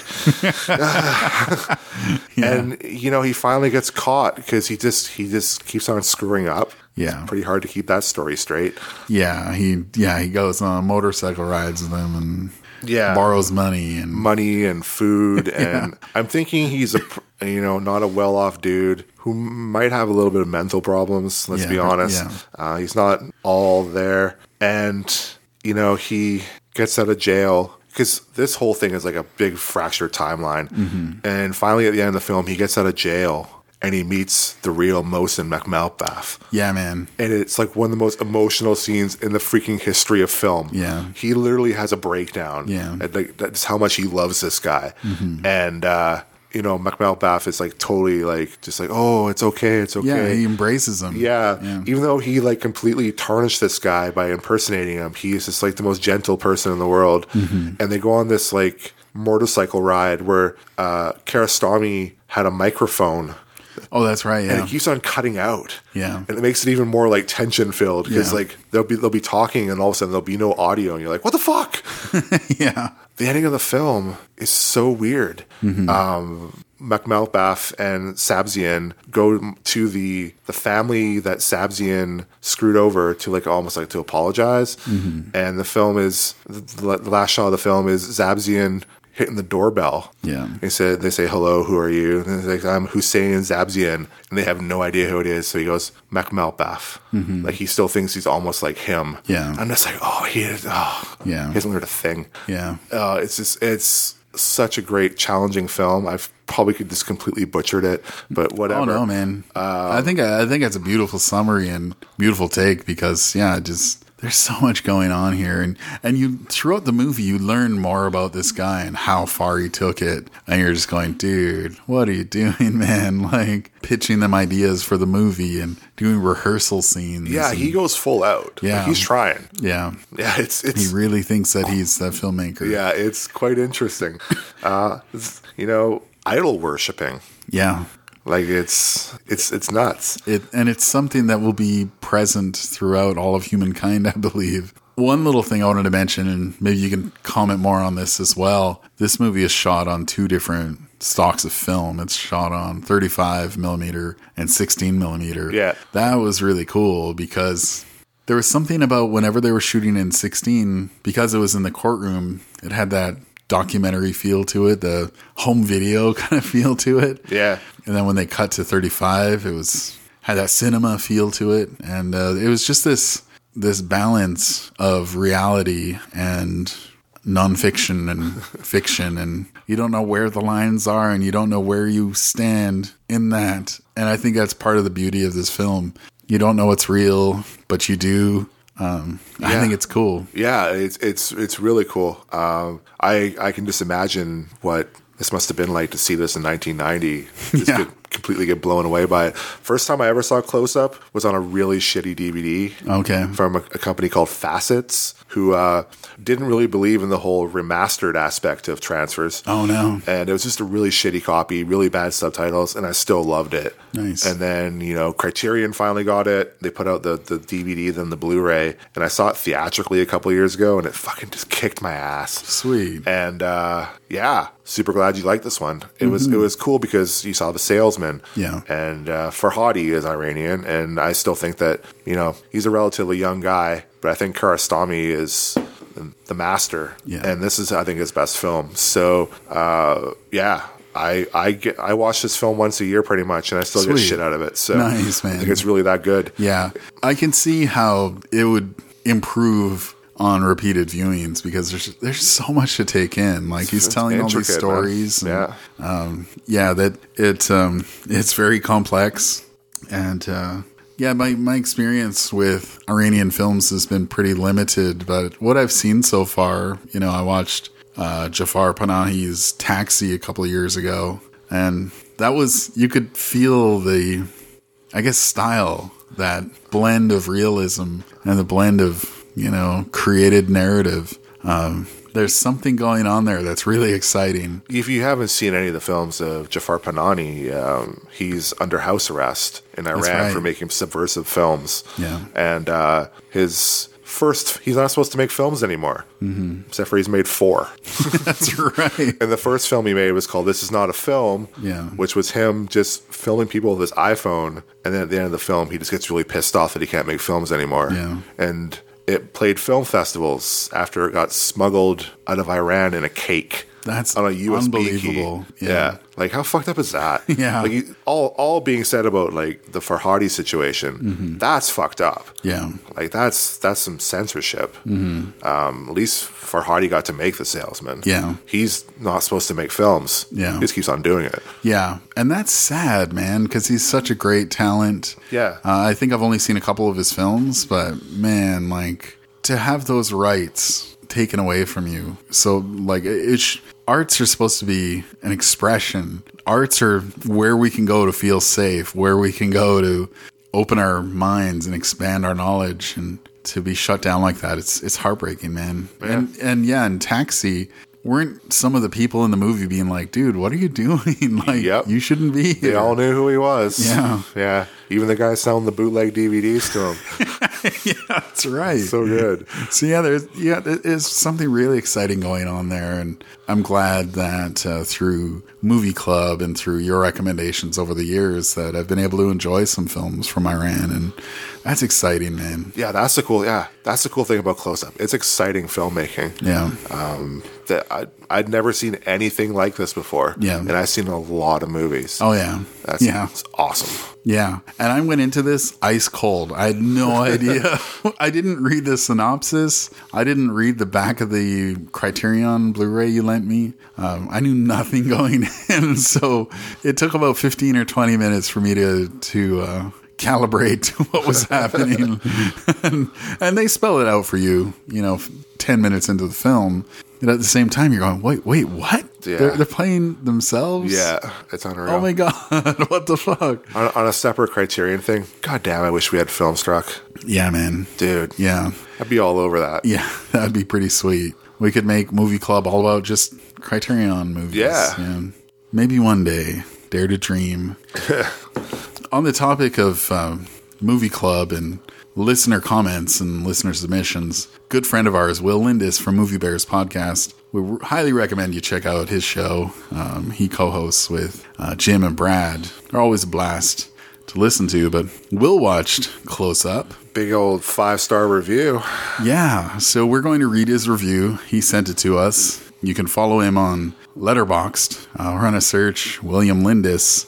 Yeah. And, he finally gets caught because he just keeps on screwing up. Yeah. It's pretty hard to keep that story straight. Yeah. He goes on motorcycle rides with them and borrows money and food. And I'm thinking he's not a well-off dude who might have a little bit of mental problems. Let's be honest. Yeah. He's not all there. And, he gets out of jail because this whole thing is like a big fractured timeline. Mm-hmm. And finally, at the end of the film, he gets out of jail and he meets the real Mohsen Makhmalbaf. Yeah, man. And it's like one of the most emotional scenes in the freaking history of film. Yeah. He literally has a breakdown. Yeah. That's how much he loves this guy. Mm-hmm. And, Makhmalbaf is totally just oh, it's okay. It's okay. Yeah, he embraces him. Yeah. Even though he completely tarnished this guy by impersonating him, he's just the most gentle person in the world. Mm-hmm. And they go on this motorcycle ride where Kiarostami had a microphone. Oh, that's right. Yeah. And it keeps on cutting out. Yeah. And it makes it even more tension filled because they'll be talking and all of a sudden there'll be no audio and you're like, what the fuck? Yeah. The ending of the film is so weird. Mm-hmm. Makhmalbaf and Sabzian go to the family that Sabzian screwed over to almost to apologize. Mm-hmm. And the film is the last shot of the film is Sabzian hitting the doorbell. Yeah. They say, hello, who are you? And he's like, I'm Hussein Zabzian. And they have no idea who it is. So he goes, Mekmalbaf. Like, he still thinks he's almost like him. Yeah. I'm just like, oh, he is. Oh, Yeah. He hasn't learned a thing. Yeah. It's such a great, challenging film. I've probably could just completely butchered it, but whatever. Oh no, man! I think that's a beautiful summary and beautiful take because just there's so much going on here, and you throughout the movie you learn more about this guy and how far he took it, and you're just going, dude, what are you doing, man? Like pitching them ideas for the movie and doing rehearsal scenes. Yeah, he goes full out. Yeah, like, he's trying. Yeah, it's he really thinks that he's that filmmaker. Yeah, it's quite interesting. Idol worshipping. Yeah. Like it's nuts. And it's something that will be present throughout all of humankind, I believe. One little thing I wanted to mention, and maybe you can comment more on this as well. This movie is shot on 2 different stocks of film. It's shot on 35 millimeter and 16 millimeter. Yeah. That was really cool because there was something about whenever they were shooting in 16, because it was in the courtroom, it had that documentary feel to it, the home video kind of feel to it. Yeah. And then when they cut to 35, it had that cinema feel to it. And it was just this balance of reality and nonfiction and fiction. And you don't know where the lines are and you don't know where you stand in that. And I think that's part of the beauty of this film. You don't know what's real, but you do. I think it's cool. Yeah, it's really cool. I can just imagine what this must have been like to see this in 1990. Just completely get blown away by it. First time I ever saw Close Up was on a really shitty DVD. From a company called Facets, who didn't really believe in the whole remastered aspect of transfers. Oh, no. And it was just a really shitty copy, really bad subtitles, and I still loved it. Nice. And then, Criterion finally got it. They put out the DVD, then the Blu-ray, and I saw it theatrically a couple years ago, and it fucking just kicked my ass. Sweet. And, super glad you liked this one. It was cool because you saw The Salesman. Yeah. And Farhadi is Iranian, and I still think that, he's a relatively young guy, but I think Kiarostami is the master. Yeah. And this is, I think, his best film. So, I watch this film once a year pretty much, and I still get shit out of it. So nice, man. I think it's really that good. Yeah. I can see how it would improve on repeated viewings because there's so much to take in. Like he's telling all these stories. And, it's very complex. And my experience with Iranian films has been pretty limited, but what I've seen so far, I watched Jafar Panahi's Taxi a couple of years ago, and that was, you could feel the, I guess, style, that blend of realism and the blend of, created narrative. There's something going on there that's really exciting. If you haven't seen any of the films of Jafar Panahi, he's under house arrest in Iran for making subversive films. Yeah. And he's not supposed to make films anymore, except for he's made 4. That's right. And the first film he made was called This Is Not a Film, which was him just filming people with his iPhone. And then at the end of the film, he just gets really pissed off that he can't make films anymore. Yeah. And it played film festivals after it got smuggled out of Iran in a cake. That's on a USB unbelievable. key. Yeah. Like, how fucked up is that? Yeah. Like, all being said about, like, the Farhadi situation, that's fucked up. Yeah. Like, that's some censorship. At least Farhadi got to make The Salesman. Yeah. He's not supposed to make films. Yeah. He just keeps on doing it. Yeah. And that's sad, man, because he's such a great talent. Yeah. I think I've only seen a couple of his films, but, man, like, to have those rights taken away from you. So, like, arts are supposed to be an expression. Arts are where we can go to feel safe, where we can go to open our minds and expand our knowledge, and to be shut down like that, it's heartbreaking, man. Yeah. And in Taxi, weren't some of the people in the movie being like, dude, what are you doing? Like, you shouldn't be here. They all knew who he was. Yeah. Yeah. Even the guy selling the bootleg DVDs to him. Yeah, that's right. So good. So there's something really exciting going on there, and I'm glad that through Movie Club and through your recommendations over the years that I've been able to enjoy some films from Iran, and that's exciting, man. Yeah, that's the cool thing about Close Up. It's exciting filmmaking. Yeah. That I'd never seen anything like this before. Yeah. And I've seen a lot of movies. Oh, yeah. That's awesome. Yeah. And I went into this ice cold. I had no idea. I didn't read the synopsis. I didn't read the back of the Criterion Blu-ray you lent me. I knew nothing going in. So it took about 15 or 20 minutes for me to calibrate to what was happening. and they spell it out for you, 10 minutes into the film. And at the same time, you're going, wait, what? Yeah. They're playing themselves? Yeah, it's unreal. Oh my God, what the fuck? On a separate Criterion thing, God damn, I wish we had Filmstruck. Yeah, man. Dude. Yeah. I'd be all over that. Yeah, that'd be pretty sweet. We could make Movie Club all about just Criterion movies. Yeah. Maybe one day. Dare to dream. On the topic of Movie Club and listener comments and listener submissions, good friend of ours, Will Lindis from Movie Bears podcast, we highly recommend you check out his show. He co-hosts with Jim and Brad. They're always a blast to listen to, but Will watched Close Up. Big old 5-star review. Yeah, so we're going to read his review. He sent it to us. You can follow him on Letterboxd. Run a search, William Lindis.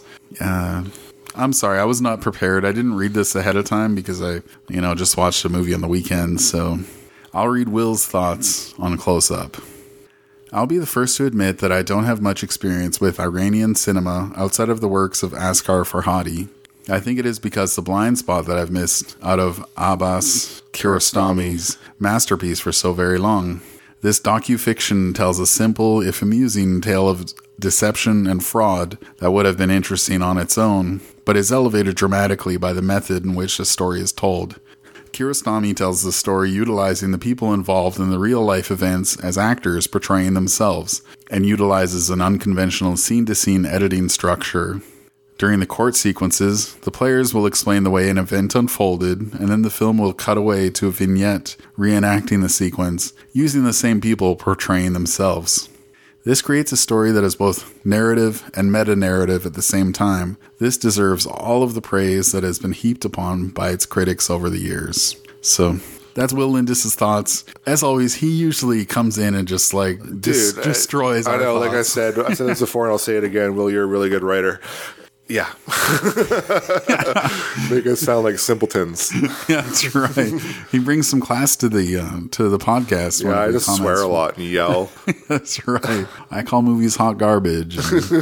I'm sorry, I was not prepared. I didn't read this ahead of time because I, just watched a movie on the weekend. So I'll read Will's thoughts on Close Up. I'll be the first to admit that I don't have much experience with Iranian cinema outside of the works of Asghar Farhadi. I think it is because the blind spot that I've missed out of Abbas Kiarostami's masterpiece for so very long. This docufiction tells a simple, if amusing, tale of deception and fraud that would have been interesting on its own, but is elevated dramatically by the method in which the story is told. Kiarostami tells the story utilizing the people involved in the real-life events as actors portraying themselves, and utilizes an unconventional scene-to-scene editing structure. During the court sequences, the players will explain the way an event unfolded, and then the film will cut away to a vignette reenacting the sequence, using the same people portraying themselves. This creates a story that is both narrative and meta-narrative at the same time. This deserves all of the praise that has been heaped upon by its critics over the years. So that's Will Lindis' thoughts. As always, he usually comes in and just destroys our thoughts. Like I said this before and I'll say it again. Will, you're a really good writer. Yeah. Make us sound like simpletons. Yeah, that's right. He brings some class to the podcast. Yeah, I just swear a lot and yell. That's right. I call movies hot garbage.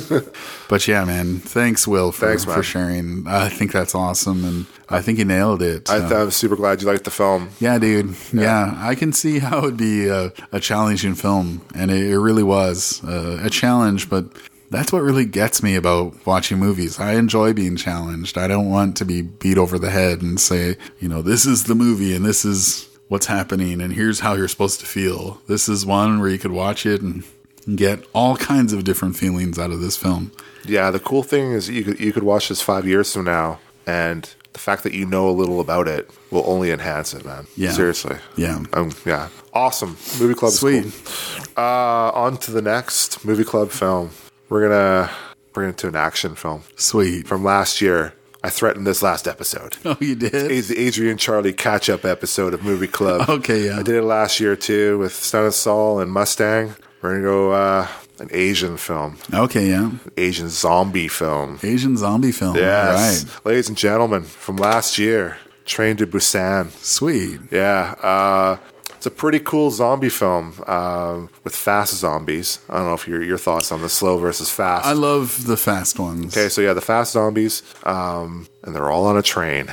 But yeah, man. Thanks, Will, for sharing. I think that's awesome, and I think you nailed it. I'm super glad you liked the film. Yeah, dude. Yeah, I can see how it would be a challenging film, and it really was a challenge, but that's what really gets me about watching movies. I enjoy being challenged. I don't want to be beat over the head and say, this is the movie and this is what's happening and here's how you're supposed to feel. This is one where you could watch it and get all kinds of different feelings out of this film. Yeah, the cool thing is you could watch this 5 years from now, and the fact that you know a little about it will only enhance it, man. Yeah. Seriously. Yeah. Yeah. Awesome. Movie Club is sweet. Cool. On to the next Movie Club film. We're going to bring it to an action film. Sweet. From last year. I threatened this last episode. Oh, you did? It's the Adrian Charlie catch-up episode of Movie Club. Okay, yeah. I did it last year, too, with Son of Saul and Mustang. We're going to go an Asian film. Okay, yeah. Asian zombie film. Asian zombie film. Yes. All right. Ladies and gentlemen, from last year, Train to Busan. Sweet. Yeah. It's a pretty cool zombie film with fast zombies. I don't know if your thoughts on the slow versus fast. I love the fast ones. Okay, so yeah, the fast zombies, and they're all on a train.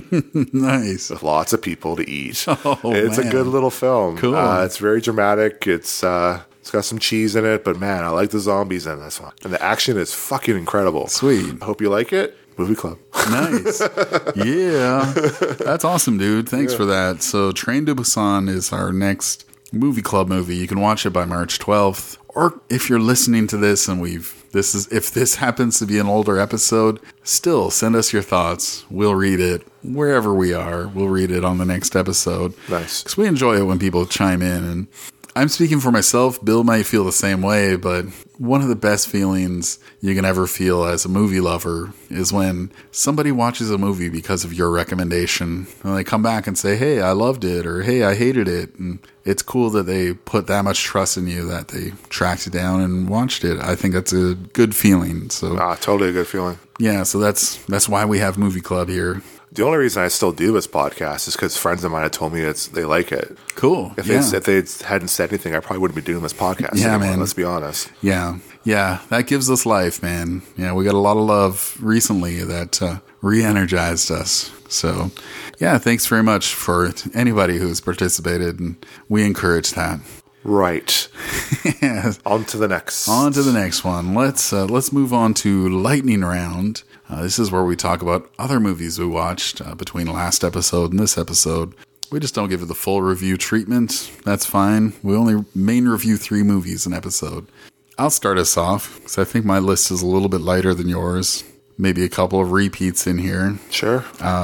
Nice. With lots of people to eat. Oh, it's man. A good little film. Cool. It's very dramatic. It's got some cheese in it, but man, I like the zombies in this one. And the action is fucking incredible. Sweet. I hope you like it. Movie Club. Nice. Yeah. That's awesome, dude. Thanks for that. So Train to Busan is our next Movie Club movie. You can watch it by March 12th. Or if you're listening to this and if this happens to be an older episode, still send us your thoughts. We'll read it wherever we are. We'll read it on the next episode. Nice. Because we enjoy it when people chime in. And I'm speaking for myself. Bill might feel the same way, but one of the best feelings you can ever feel as a movie lover is when somebody watches a movie because of your recommendation and they come back and say, hey, I loved it, or hey, I hated it. And it's cool that they put that much trust in you that they tracked it down and watched it. I think that's a good feeling. So totally a good feeling. Yeah, so that's why we have Movie Club here. The only reason I still do this podcast is because friends of mine have told me they like it. Cool. If they hadn't said anything, I probably wouldn't be doing this podcast anymore, man. Let's be honest. Yeah. Yeah, that gives us life, man. Yeah, we got a lot of love recently that re-energized us. So, yeah, thanks very much for anybody who's participated, and we encourage that. Right. Yeah. On to the next one. Let's move on to Lightning Round. This is where we talk about other movies we watched between last episode and this episode. We just don't give it the full review treatment. That's fine. We only main review 3 movies an episode. I'll start us off because I think my list is a little bit lighter than yours. Maybe a couple of repeats in here. Sure.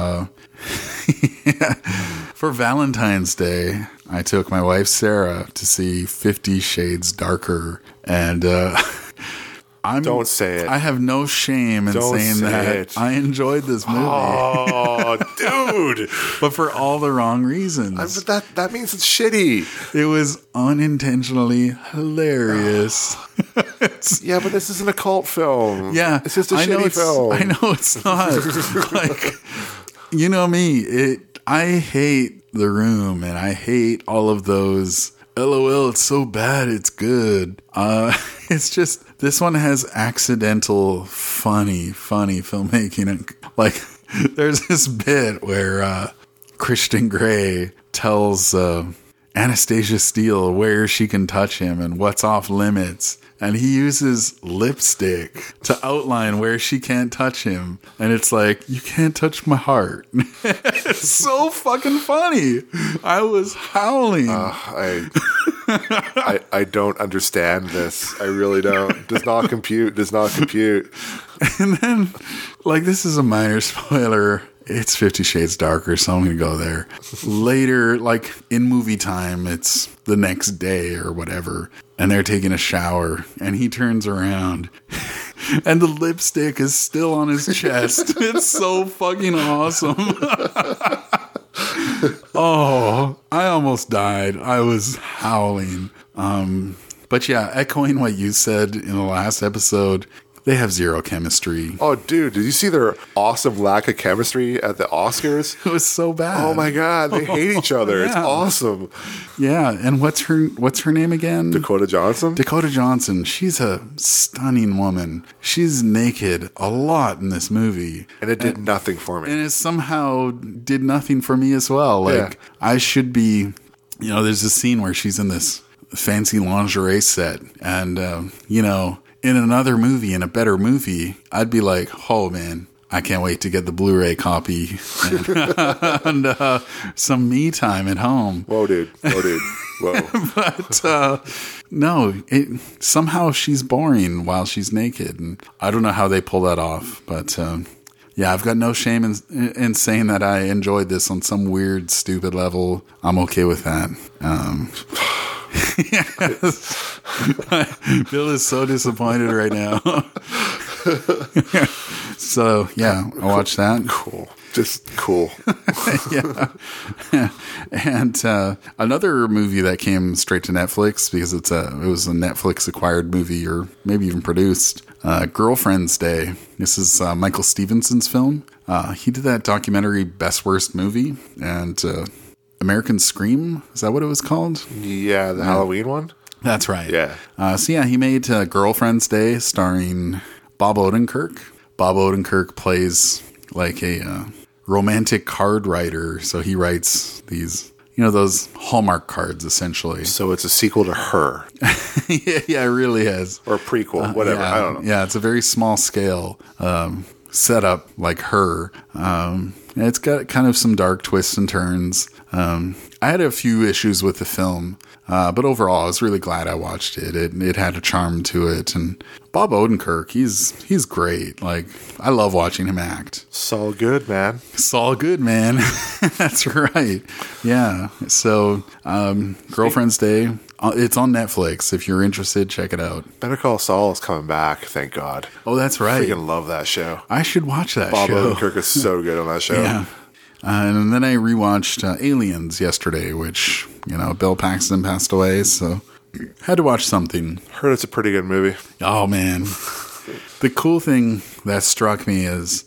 For Valentine's Day, I took my wife Sarah to see 50 Shades Darker, and don't say it. I have no shame in saying that. I enjoyed this movie. Oh, dude! But for all the wrong reasons. That means it's shitty. It was unintentionally hilarious. Yeah, but this isn't a cult film. Yeah, it's just a shitty film. I know it's not. Like, you know me. I hate The Room, and I hate all of those. LOL, it's so bad, it's good. It's just, this one has accidental, funny filmmaking. And, like, there's this bit where Christian Grey tells Anastasia Steele where she can touch him and what's off limits. And he uses lipstick to outline where she can't touch him. And it's like, you can't touch my heart. It's so fucking funny. I was howling. I don't understand this. I really don't. Does not compute. And then, like, this is a minor spoiler. It's 50 Shades Darker, so I'm going to go there. Later, like, in movie time, it's the next day or whatever, and they're taking a shower, and he turns around, and the lipstick is still on his chest. It's so fucking awesome. Oh, I almost died. I was howling. But yeah, echoing what you said in the last episode, they have zero chemistry. Oh, dude, did you see their awesome lack of chemistry at the Oscars? It was so bad. Oh my God, they hate each other. Yeah. It's awesome. Yeah, and what's her name again? Dakota Johnson? Dakota Johnson. She's a stunning woman. She's naked a lot in this movie. And it did nothing for me. And it somehow did nothing for me as well. Like, I should be, there's this scene where she's in this fancy lingerie set, and, in another movie, in a better movie, I'd be like, oh man, I can't wait to get the Blu-ray copy and some me time at home. Whoa, dude. Whoa. But no, somehow she's boring while she's naked. And I don't know how they pull that off. But yeah, I've got no shame in saying that I enjoyed this on some weird, stupid level. I'm okay with that. Yes. Bill is so disappointed right now. So yeah, I watched that. Cool. Just cool. Yeah. And another movie that came straight to Netflix because it was a Netflix acquired movie, or maybe even produced, Girlfriend's Day. This is Michael Stevenson's film. He did that documentary Best Worst Movie, and American Scream, is that what it was called? Yeah, the Halloween one? That's right. Yeah. So yeah, he made Girlfriend's Day starring Bob Odenkirk. Bob Odenkirk plays like a romantic card writer, so he writes these, those Hallmark cards, essentially. So it's a sequel to Her. Yeah, it really is. Or a prequel, whatever, yeah, I don't know. Yeah, it's a very small scale setup like Her. It's got kind of some dark twists and turns. I had a few issues with the film, but overall, I was really glad I watched it. It had a charm to it, and Bob Odenkirk, he's great. Like, I love watching him act. Saul Good, man. Saul Good, man. That's right. Yeah. So, Girlfriend's Day. It's on Netflix. If you're interested, check it out. Better Call Saul is coming back. Thank God. Oh, that's right. Freaking love that show. I should watch that Bob show. Odenkirk is so good on that show. Yeah. And then I rewatched Aliens yesterday, which, Bill Paxton passed away, so had to watch something. Heard it's a pretty good movie. Oh, man. The cool thing that struck me is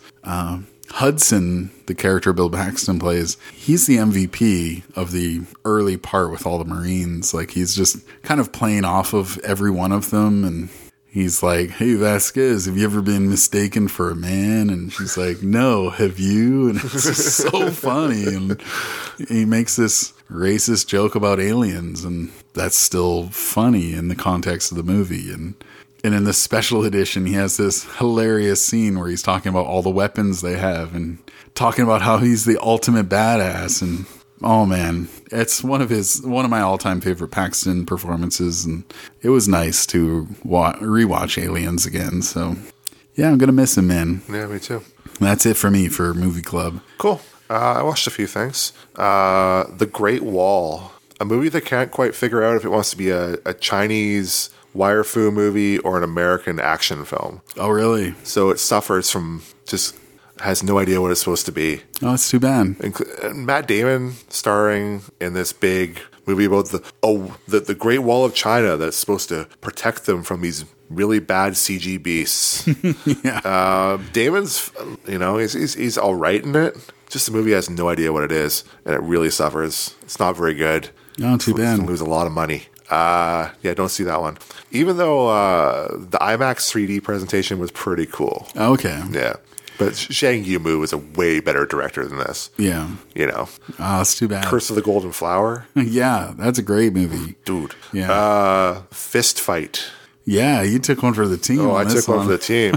Hudson, the character Bill Paxton plays, he's the MVP of the early part with all the Marines. Like, he's just kind of playing off of every one of them, and he's like, "Hey, Vasquez, have you ever been mistaken for a man?" And she's like, "No, have you?" And it's just so funny. And he makes this racist joke about aliens, and that's still funny in the context of the movie. And in the special edition, he has this hilarious scene where he's talking about all the weapons they have and talking about how he's the ultimate badass. And oh man, it's one of my all-time favorite Paxton performances, and it was nice to rewatch Aliens again. So yeah, I'm gonna miss him, man. Yeah, me too. That's it for me for Movie Club. Cool. I watched a few things. The Great Wall, a movie that can't quite figure out if it wants to be a Chinese wire fu movie or an American action film. Oh, really? So it suffers from just has no idea what it's supposed to be. Oh, it's too bad. And Matt Damon starring in this big movie about the Great Wall of China that's supposed to protect them from these really bad CG beasts. Yeah. Damon's, he's all right in it. Just the movie has no idea what it is, and it really suffers. It's not very good. Oh, too bad. It's gonna lose a lot of money. Don't see that one. Even though the IMAX 3D presentation was pretty cool. Okay. Yeah. But Zhang Yimou is a way better director than this. Yeah. Oh, it's too bad. Curse of the Golden Flower. Yeah, that's a great movie. Dude. Yeah. Fist Fight. Yeah, you took one for the team. Oh, I took one for the team.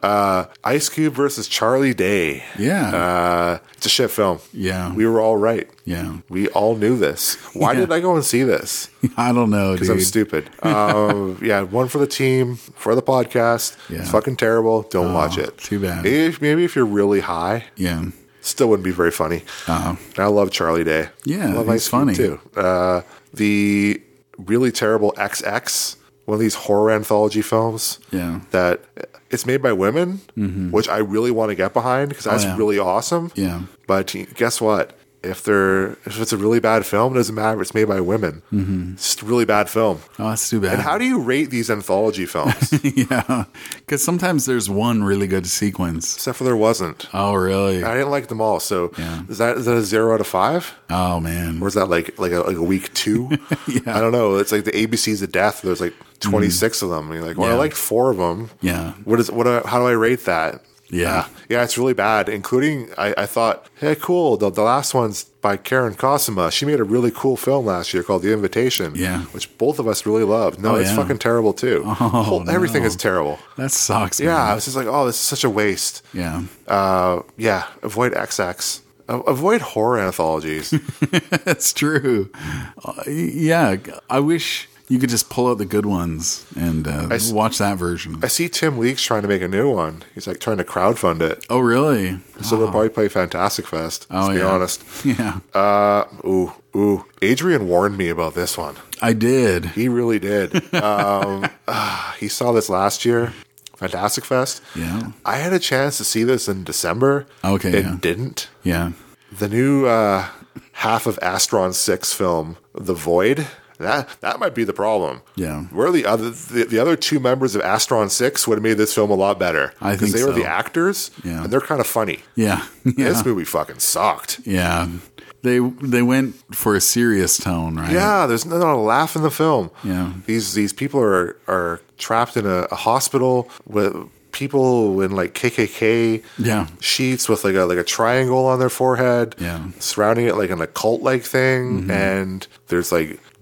Ice Cube versus Charlie Day. Yeah. It's a shit film. Yeah. We were all right. Yeah. We all knew this. Why did I go and see this? I don't know, Because dude. I'm stupid. One for the team, for the podcast. Yeah. It's fucking terrible. Don't watch it. Too bad. Maybe if you're really high. Yeah. Still wouldn't be very funny. I love Charlie Day. Yeah, I love he's Ice Cube funny. too. The really terrible XX, one of these horror anthology films. Yeah. That it's made by women, which I really want to get behind because that's really awesome. Yeah. But guess what? If it's a really bad film, it doesn't matter if it's made by women. It's just a really bad film. Oh, that's too bad. And how do you rate these anthology films? Yeah. Because sometimes there's one really good sequence. Except for there wasn't. Oh, really? I didn't like them all. So Yeah. is that a 0 out of 5? Oh, man. Or is that like a week 2? Yeah. I don't know. It's like the ABCs of Death. There's like 26 of them. And you're like, well, I Yeah. liked 4 of them. Yeah. How do I rate that? Yeah. Yeah, it's really bad. Including, I thought, hey, cool. The last one's by Karen Cosima. She made a really cool film last year called The Invitation. Yeah. Which both of us really loved. No, Oh, it's yeah. fucking terrible too. Oh, Everything no. is terrible. That sucks, Yeah, I man. was just like, oh, this is such a waste. Yeah. Avoid XX. Avoid horror anthologies. That's true. Yeah. I wish you could just pull out the good ones and watch that version. I see Tim Leaks trying to make a new one. He's like trying to crowdfund it. Oh, really? So they'll probably play Fantastic Fest. Oh, Let's be yeah. honest. Yeah. Adrian warned me about this one. I did. He really did. He saw this last year, Fantastic Fest. Yeah. I had a chance to see this in December. Okay, and yeah. didn't. Yeah. The new half of Astron 6 film, The Void. That might be the problem. Yeah. Where the other 2 members of Astron 6 would have made this film a lot better. I think Because they were so. the actors, Yeah. and they're kind of funny. Yeah. Yeah. This movie fucking sucked. Yeah. They went for a serious tone, right? Yeah, there's not a laugh in the film. Yeah. These people are trapped in a hospital with people in like KKK Yeah. sheets with like a triangle on their forehead. Yeah. Surrounding it like an occult like thing, and there's like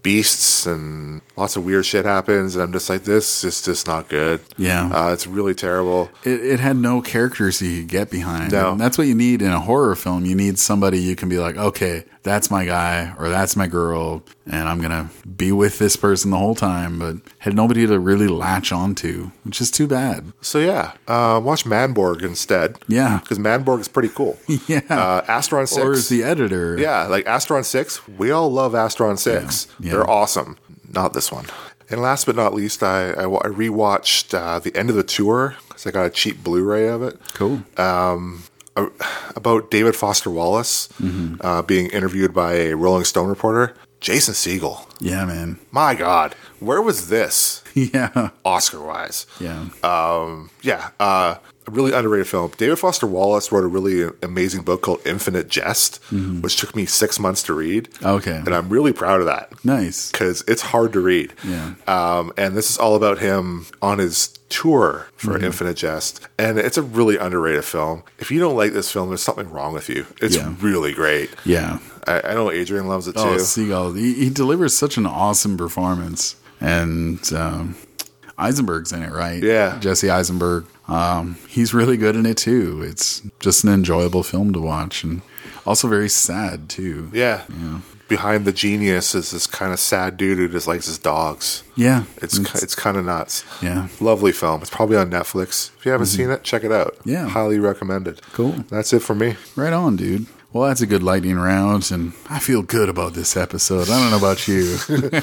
beasts and lots of weird shit happens, and I'm just like, this is just not good. Yeah. It's really terrible. It had no characters you could get behind. No. And that's what you need in a horror film. You need somebody you can be like, okay, that's my guy or that's my girl, and I'm going to be with this person the whole time, but had nobody to really latch onto, which is too bad. So yeah, watch Manborg instead. Yeah. Because Manborg is pretty cool. Yeah. Astron 6. Or as the editor. Yeah, like Astron 6. We all love Astron 6. Yeah. They're awesome. Not this one. And last but not least, I rewatched The End of the Tour because I got a cheap Blu-ray of it. Cool. About David Foster Wallace being interviewed by a Rolling Stone reporter. Jason Segel. Yeah, man. My God. Where was this? Yeah. Oscar-wise. Yeah. A really underrated film. David Foster Wallace wrote a really amazing book called Infinite Jest, which took me 6 months to read. Okay. And I'm really proud of that. Nice. Because it's hard to read. Yeah. And this is all about him on his tour for Infinite Jest. And it's a really underrated film. If you don't like this film, there's something wrong with you. It's really great. Yeah. I know Adrian loves it too. Oh, Seagal. He delivers such an awesome performance. And Eisenberg's in it, right? Yeah. Jesse Eisenberg. He's really good in it too. It's just an enjoyable film to watch, and also very sad too. Yeah. Behind the genius is this kind of sad dude who just likes his dogs. Yeah. It's kind of nuts. Yeah. Lovely film. It's probably on Netflix. If you haven't seen it, check it out. Yeah. Highly recommended. Cool. That's it for me. Right on, dude. Well, that's a good lightning round, and I feel good about this episode. I don't know about you.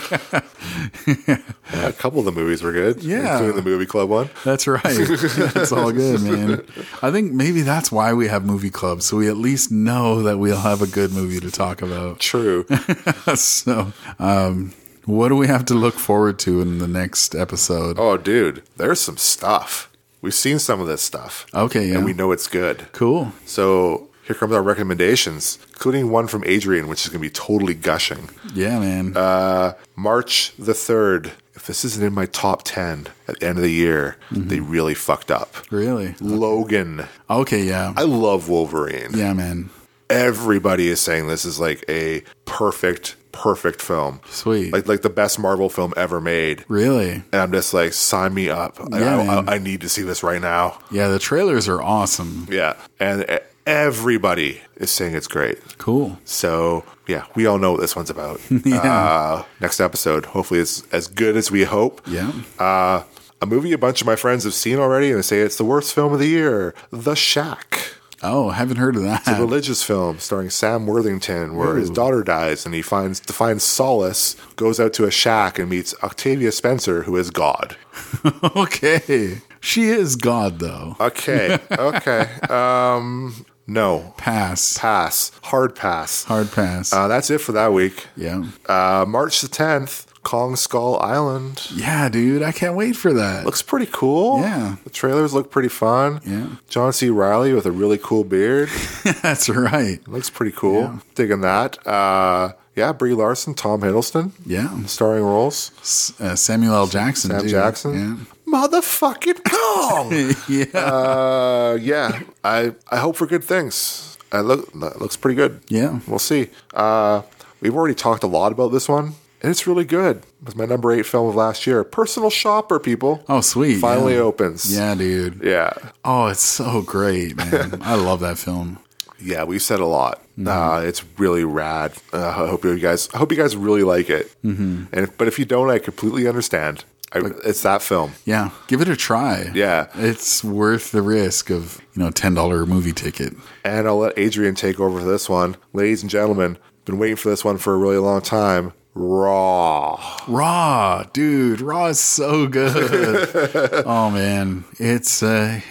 A couple of the movies were good. Yeah. Including the movie club one. That's right. That's all good, man. I think maybe that's why we have movie clubs, so we at least know that we'll have a good movie to talk about. True. So, what do we have to look forward to in the next episode? Oh, dude, there's some stuff. We've seen some of this stuff. Okay, yeah. And we know it's good. Cool. So here comes our recommendations, including one from Adrian, which is going to be totally gushing. Yeah, man. March the 3rd. If this isn't in my top 10 at the end of the year, they really fucked up. Really? Logan. Okay, yeah. I love Wolverine. Yeah, man. Everybody is saying this is like a perfect film. Sweet. Like the best Marvel film ever made. Really? And I'm just like, sign me up. Yeah, I need to see this right now. Yeah, the trailers are awesome. Yeah. And everybody is saying it's great. Cool. So, yeah, we all know what this one's about. Yeah. Next episode, hopefully it's as good as we hope. Yeah. A movie a bunch of my friends have seen already, and they say it's the worst film of the year, The Shack. Oh, haven't heard of that. It's a religious film starring Sam Worthington where his daughter dies and he finds solace, goes out to a shack and meets Octavia Spencer, who is God. Okay. She is God, though. Okay. No. Pass. Hard pass. Hard pass. That's it for that week. Yeah. March the 10th, Kong Skull Island. Yeah, dude. I can't wait for that. Looks pretty cool. Yeah. The trailers look pretty fun. Yeah. John C. Reilly with a really cool beard. That's right. Looks pretty cool. Yeah. Digging that. Brie Larson, Tom Hiddleston. Yeah. Starring roles. Samuel L. Jackson. Sam dude. Jackson. Yeah. Motherfucking Kong. Yeah. I hope for good things. That looks pretty good. Yeah. We'll see. We've already talked a lot about this one, and it's really good. It was my number 8 film of last year. Personal Shopper, people. Oh, sweet. Finally opens. Yeah, dude. Yeah. Oh, it's so great, man. I love that film. Yeah, we've said a lot. It's really rad. I hope you guys really like it. Mm-hmm. But if you don't, I completely understand. It's that film. Yeah, give it a try. Yeah, it's worth the risk of $10 movie ticket. And I'll let Adrian take over for this one, ladies and gentlemen. Been waiting for this one for a really long time. Raw, dude. Raw is so good. Oh man, it's a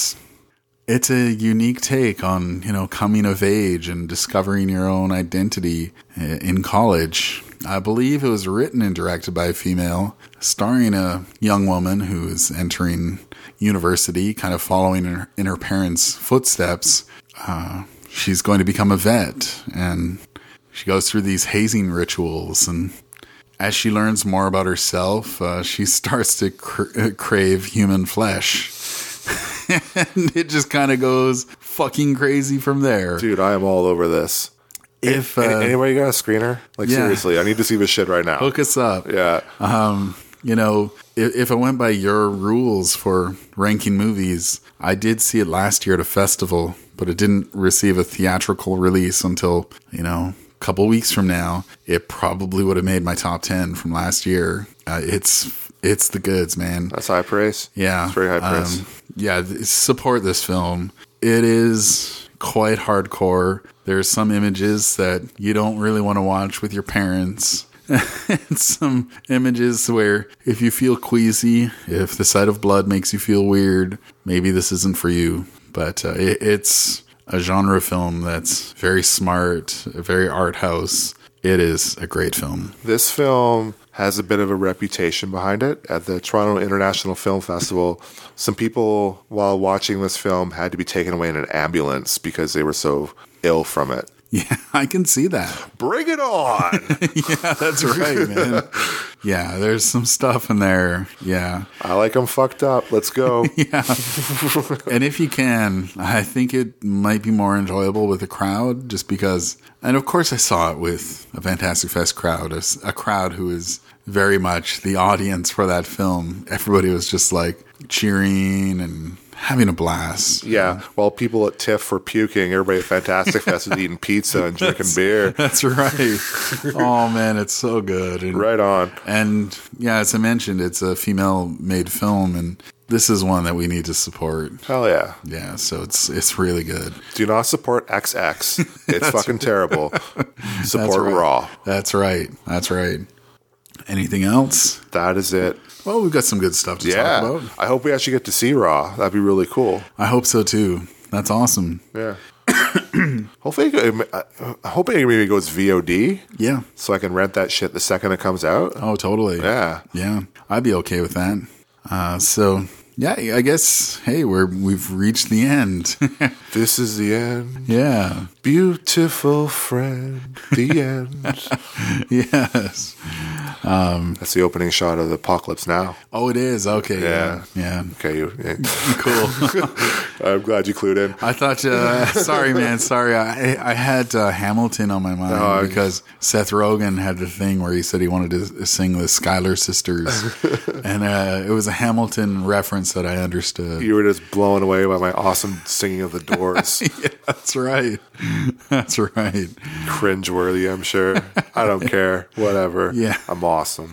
unique take on coming of age and discovering your own identity in college. I believe it was written and directed by a female, starring a young woman who is entering university, kind of following in her parents' footsteps. She's going to become a vet, and she goes through these hazing rituals. And as she learns more about herself, she starts to crave human flesh. And it just kind of goes fucking crazy from there. Dude, I am all over this. if Anybody got a screener? Like, yeah. seriously, I need to see this shit right now. hook us up. Yeah. You know, if I went by your rules for ranking movies, I did see it last year at a festival, but it didn't receive a theatrical release until, you know, a couple weeks from now. It probably would have made my top 10 from last year. It's the goods, man. That's high praise. Yeah. It's very high praise. Support this film. It is quite hardcore. There's some images that you don't really want to watch with your parents. And some images where if you feel queasy, if the sight of blood makes you feel weird, maybe this isn't for you. But it's a genre film that's very smart, very art house. It is a great film. This film has a bit of a reputation behind it. At the Toronto International Film Festival, some people, while watching this film, had to be taken away in an ambulance because they were so ill from it. Yeah, I can see that. Bring it on! Yeah, that's right, man. Yeah, there's some stuff in there. Yeah. I like them fucked up. Let's go. Yeah. And if you can, I think it might be more enjoyable with a crowd just because, and of course I saw it with a Fantastic Fest crowd, a crowd who is very much the audience for that film. Everybody was just like cheering and having a blast. Yeah, while people at TIFF were puking, everybody at Fantastic Fest was eating pizza and drinking beer. That's right. Oh, man, it's so good. And, right on. And, yeah, as I mentioned, it's a female-made film, and this is one that we need to support. Hell yeah. Yeah, so it's really good. Do not support XX. It's fucking terrible. Support right. Raw. That's right. That's right. Anything else? That is it. Well, we've got some good stuff to talk about. I hope we actually get to see Raw. That'd be really cool. I hope so too. That's awesome. Yeah. Hopefully, I hope it maybe goes VOD. Yeah. So I can rent that shit the second it comes out. Oh, totally. Yeah. Yeah. I'd be okay with that. So yeah, I guess, hey, we've reached the end. This is the end. Yeah. Beautiful friend. The end. Yes. That's the opening shot of the Apocalypse Now. Oh, it is? Okay. Yeah. Yeah. Okay. Cool. I'm glad you clued in. I thought, sorry, man. Sorry. I had Hamilton on my mind because Seth Rogen had the thing where he said he wanted to sing the Schuyler Sisters. And it was a Hamilton reference that I understood. You were just blown away by my awesome singing of the Doors. Yeah, that's right. That's right. Cringeworthy, I'm sure. I don't care. Whatever. Yeah. I'm awesome.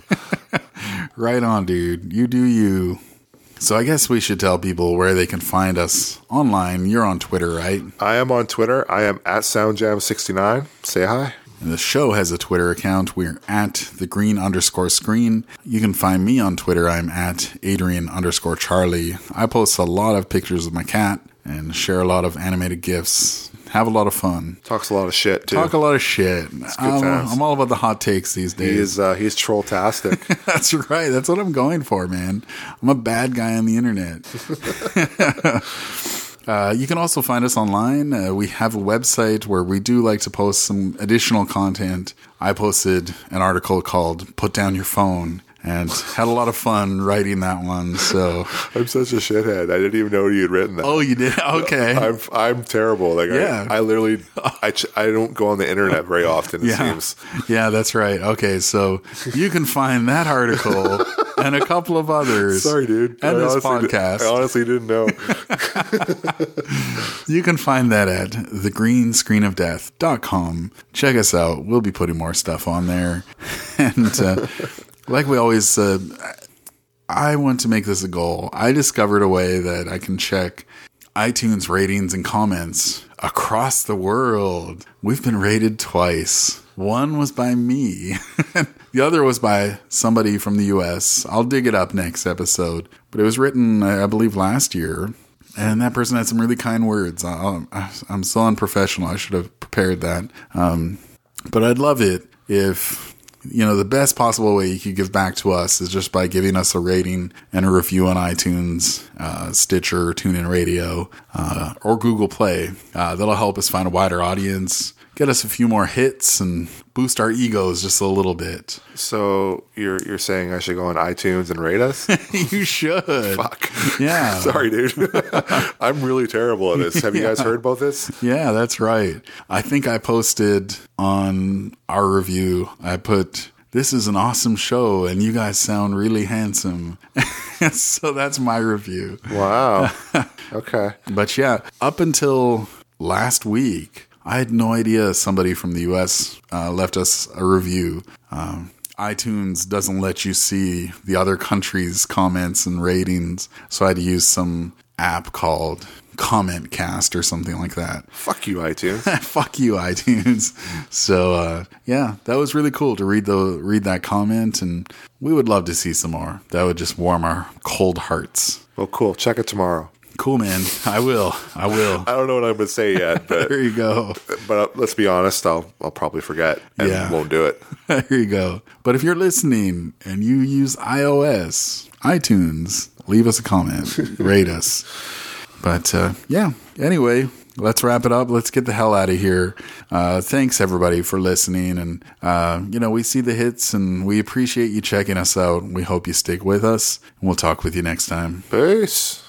Right on, dude. You do you. So I guess we should tell people where they can find us online. You're on Twitter, right? I am on Twitter. I am at SoundJam69. Say hi. And the show has a Twitter account. We're at @thegreen_screen. You can find me on Twitter. I'm at Adrian_Charlie. I post a lot of pictures of my cat and share a lot of animated GIFs. Have a lot of fun. Talks a lot of shit, too. Talk a lot of shit. times. I'm all about the hot takes these days. He's troll-tastic. That's right. That's what I'm going for, man. I'm a bad guy on the internet. You can also find us online. We have a website where we do like to post some additional content. I posted an article called Put Down Your Phone and had a lot of fun writing that one. So I'm such a shithead. I didn't even know you'd written that. Oh, you did? Okay. I'm terrible. Like Yeah. I literally I don't go on the internet very often, it seems. Yeah, that's right. Okay, so you can find that article and a couple of others. Sorry, dude. And this podcast. I honestly didn't know. You can find that at thegreenscreenofdeath.com. Check us out. We'll be putting more stuff on there. And like we always I want to make this a goal. I discovered a way that I can check iTunes ratings and comments across the world. We've been rated twice. One was by me. The other was by somebody from the US. I'll dig it up next episode. But it was written, I believe, last year. And that person had some really kind words. I'm so unprofessional. I should have prepared that. But I'd love it if, the best possible way you could give back to us is just by giving us a rating and a review on iTunes, Stitcher, TuneIn Radio, or Google Play. That'll help us find a wider audience. get us a few more hits and boost our egos just a little bit. So you're saying I should go on iTunes and rate us? You should. Fuck. Yeah. Sorry, dude. I'm really terrible at this. Have you guys heard about this? Yeah, that's right. I think I posted on our review, I put, "This is an awesome show and you guys sound really handsome." So that's my review. Wow. Okay. But yeah, up until last week, I had no idea somebody from the US left us a review. iTunes doesn't let you see the other countries' comments and ratings, so I had to use some app called Comment Cast or something like that. Fuck you, iTunes. Fuck you, iTunes. So yeah, that was really cool to read that comment, and we would love to see some more. That would just warm our cold hearts. Well, cool. Check it tomorrow. Cool, man. I will. I don't know what I'm going to say yet, but there you go. But let's be honest, I'll probably forget and won't do it. There you go. But if you're listening and you use iOS, iTunes, leave us a comment, rate us. But yeah, anyway, let's wrap it up. Let's get the hell out of here. Thanks everybody for listening. And, we see the hits and we appreciate you checking us out. We hope you stick with us and we'll talk with you next time. Peace.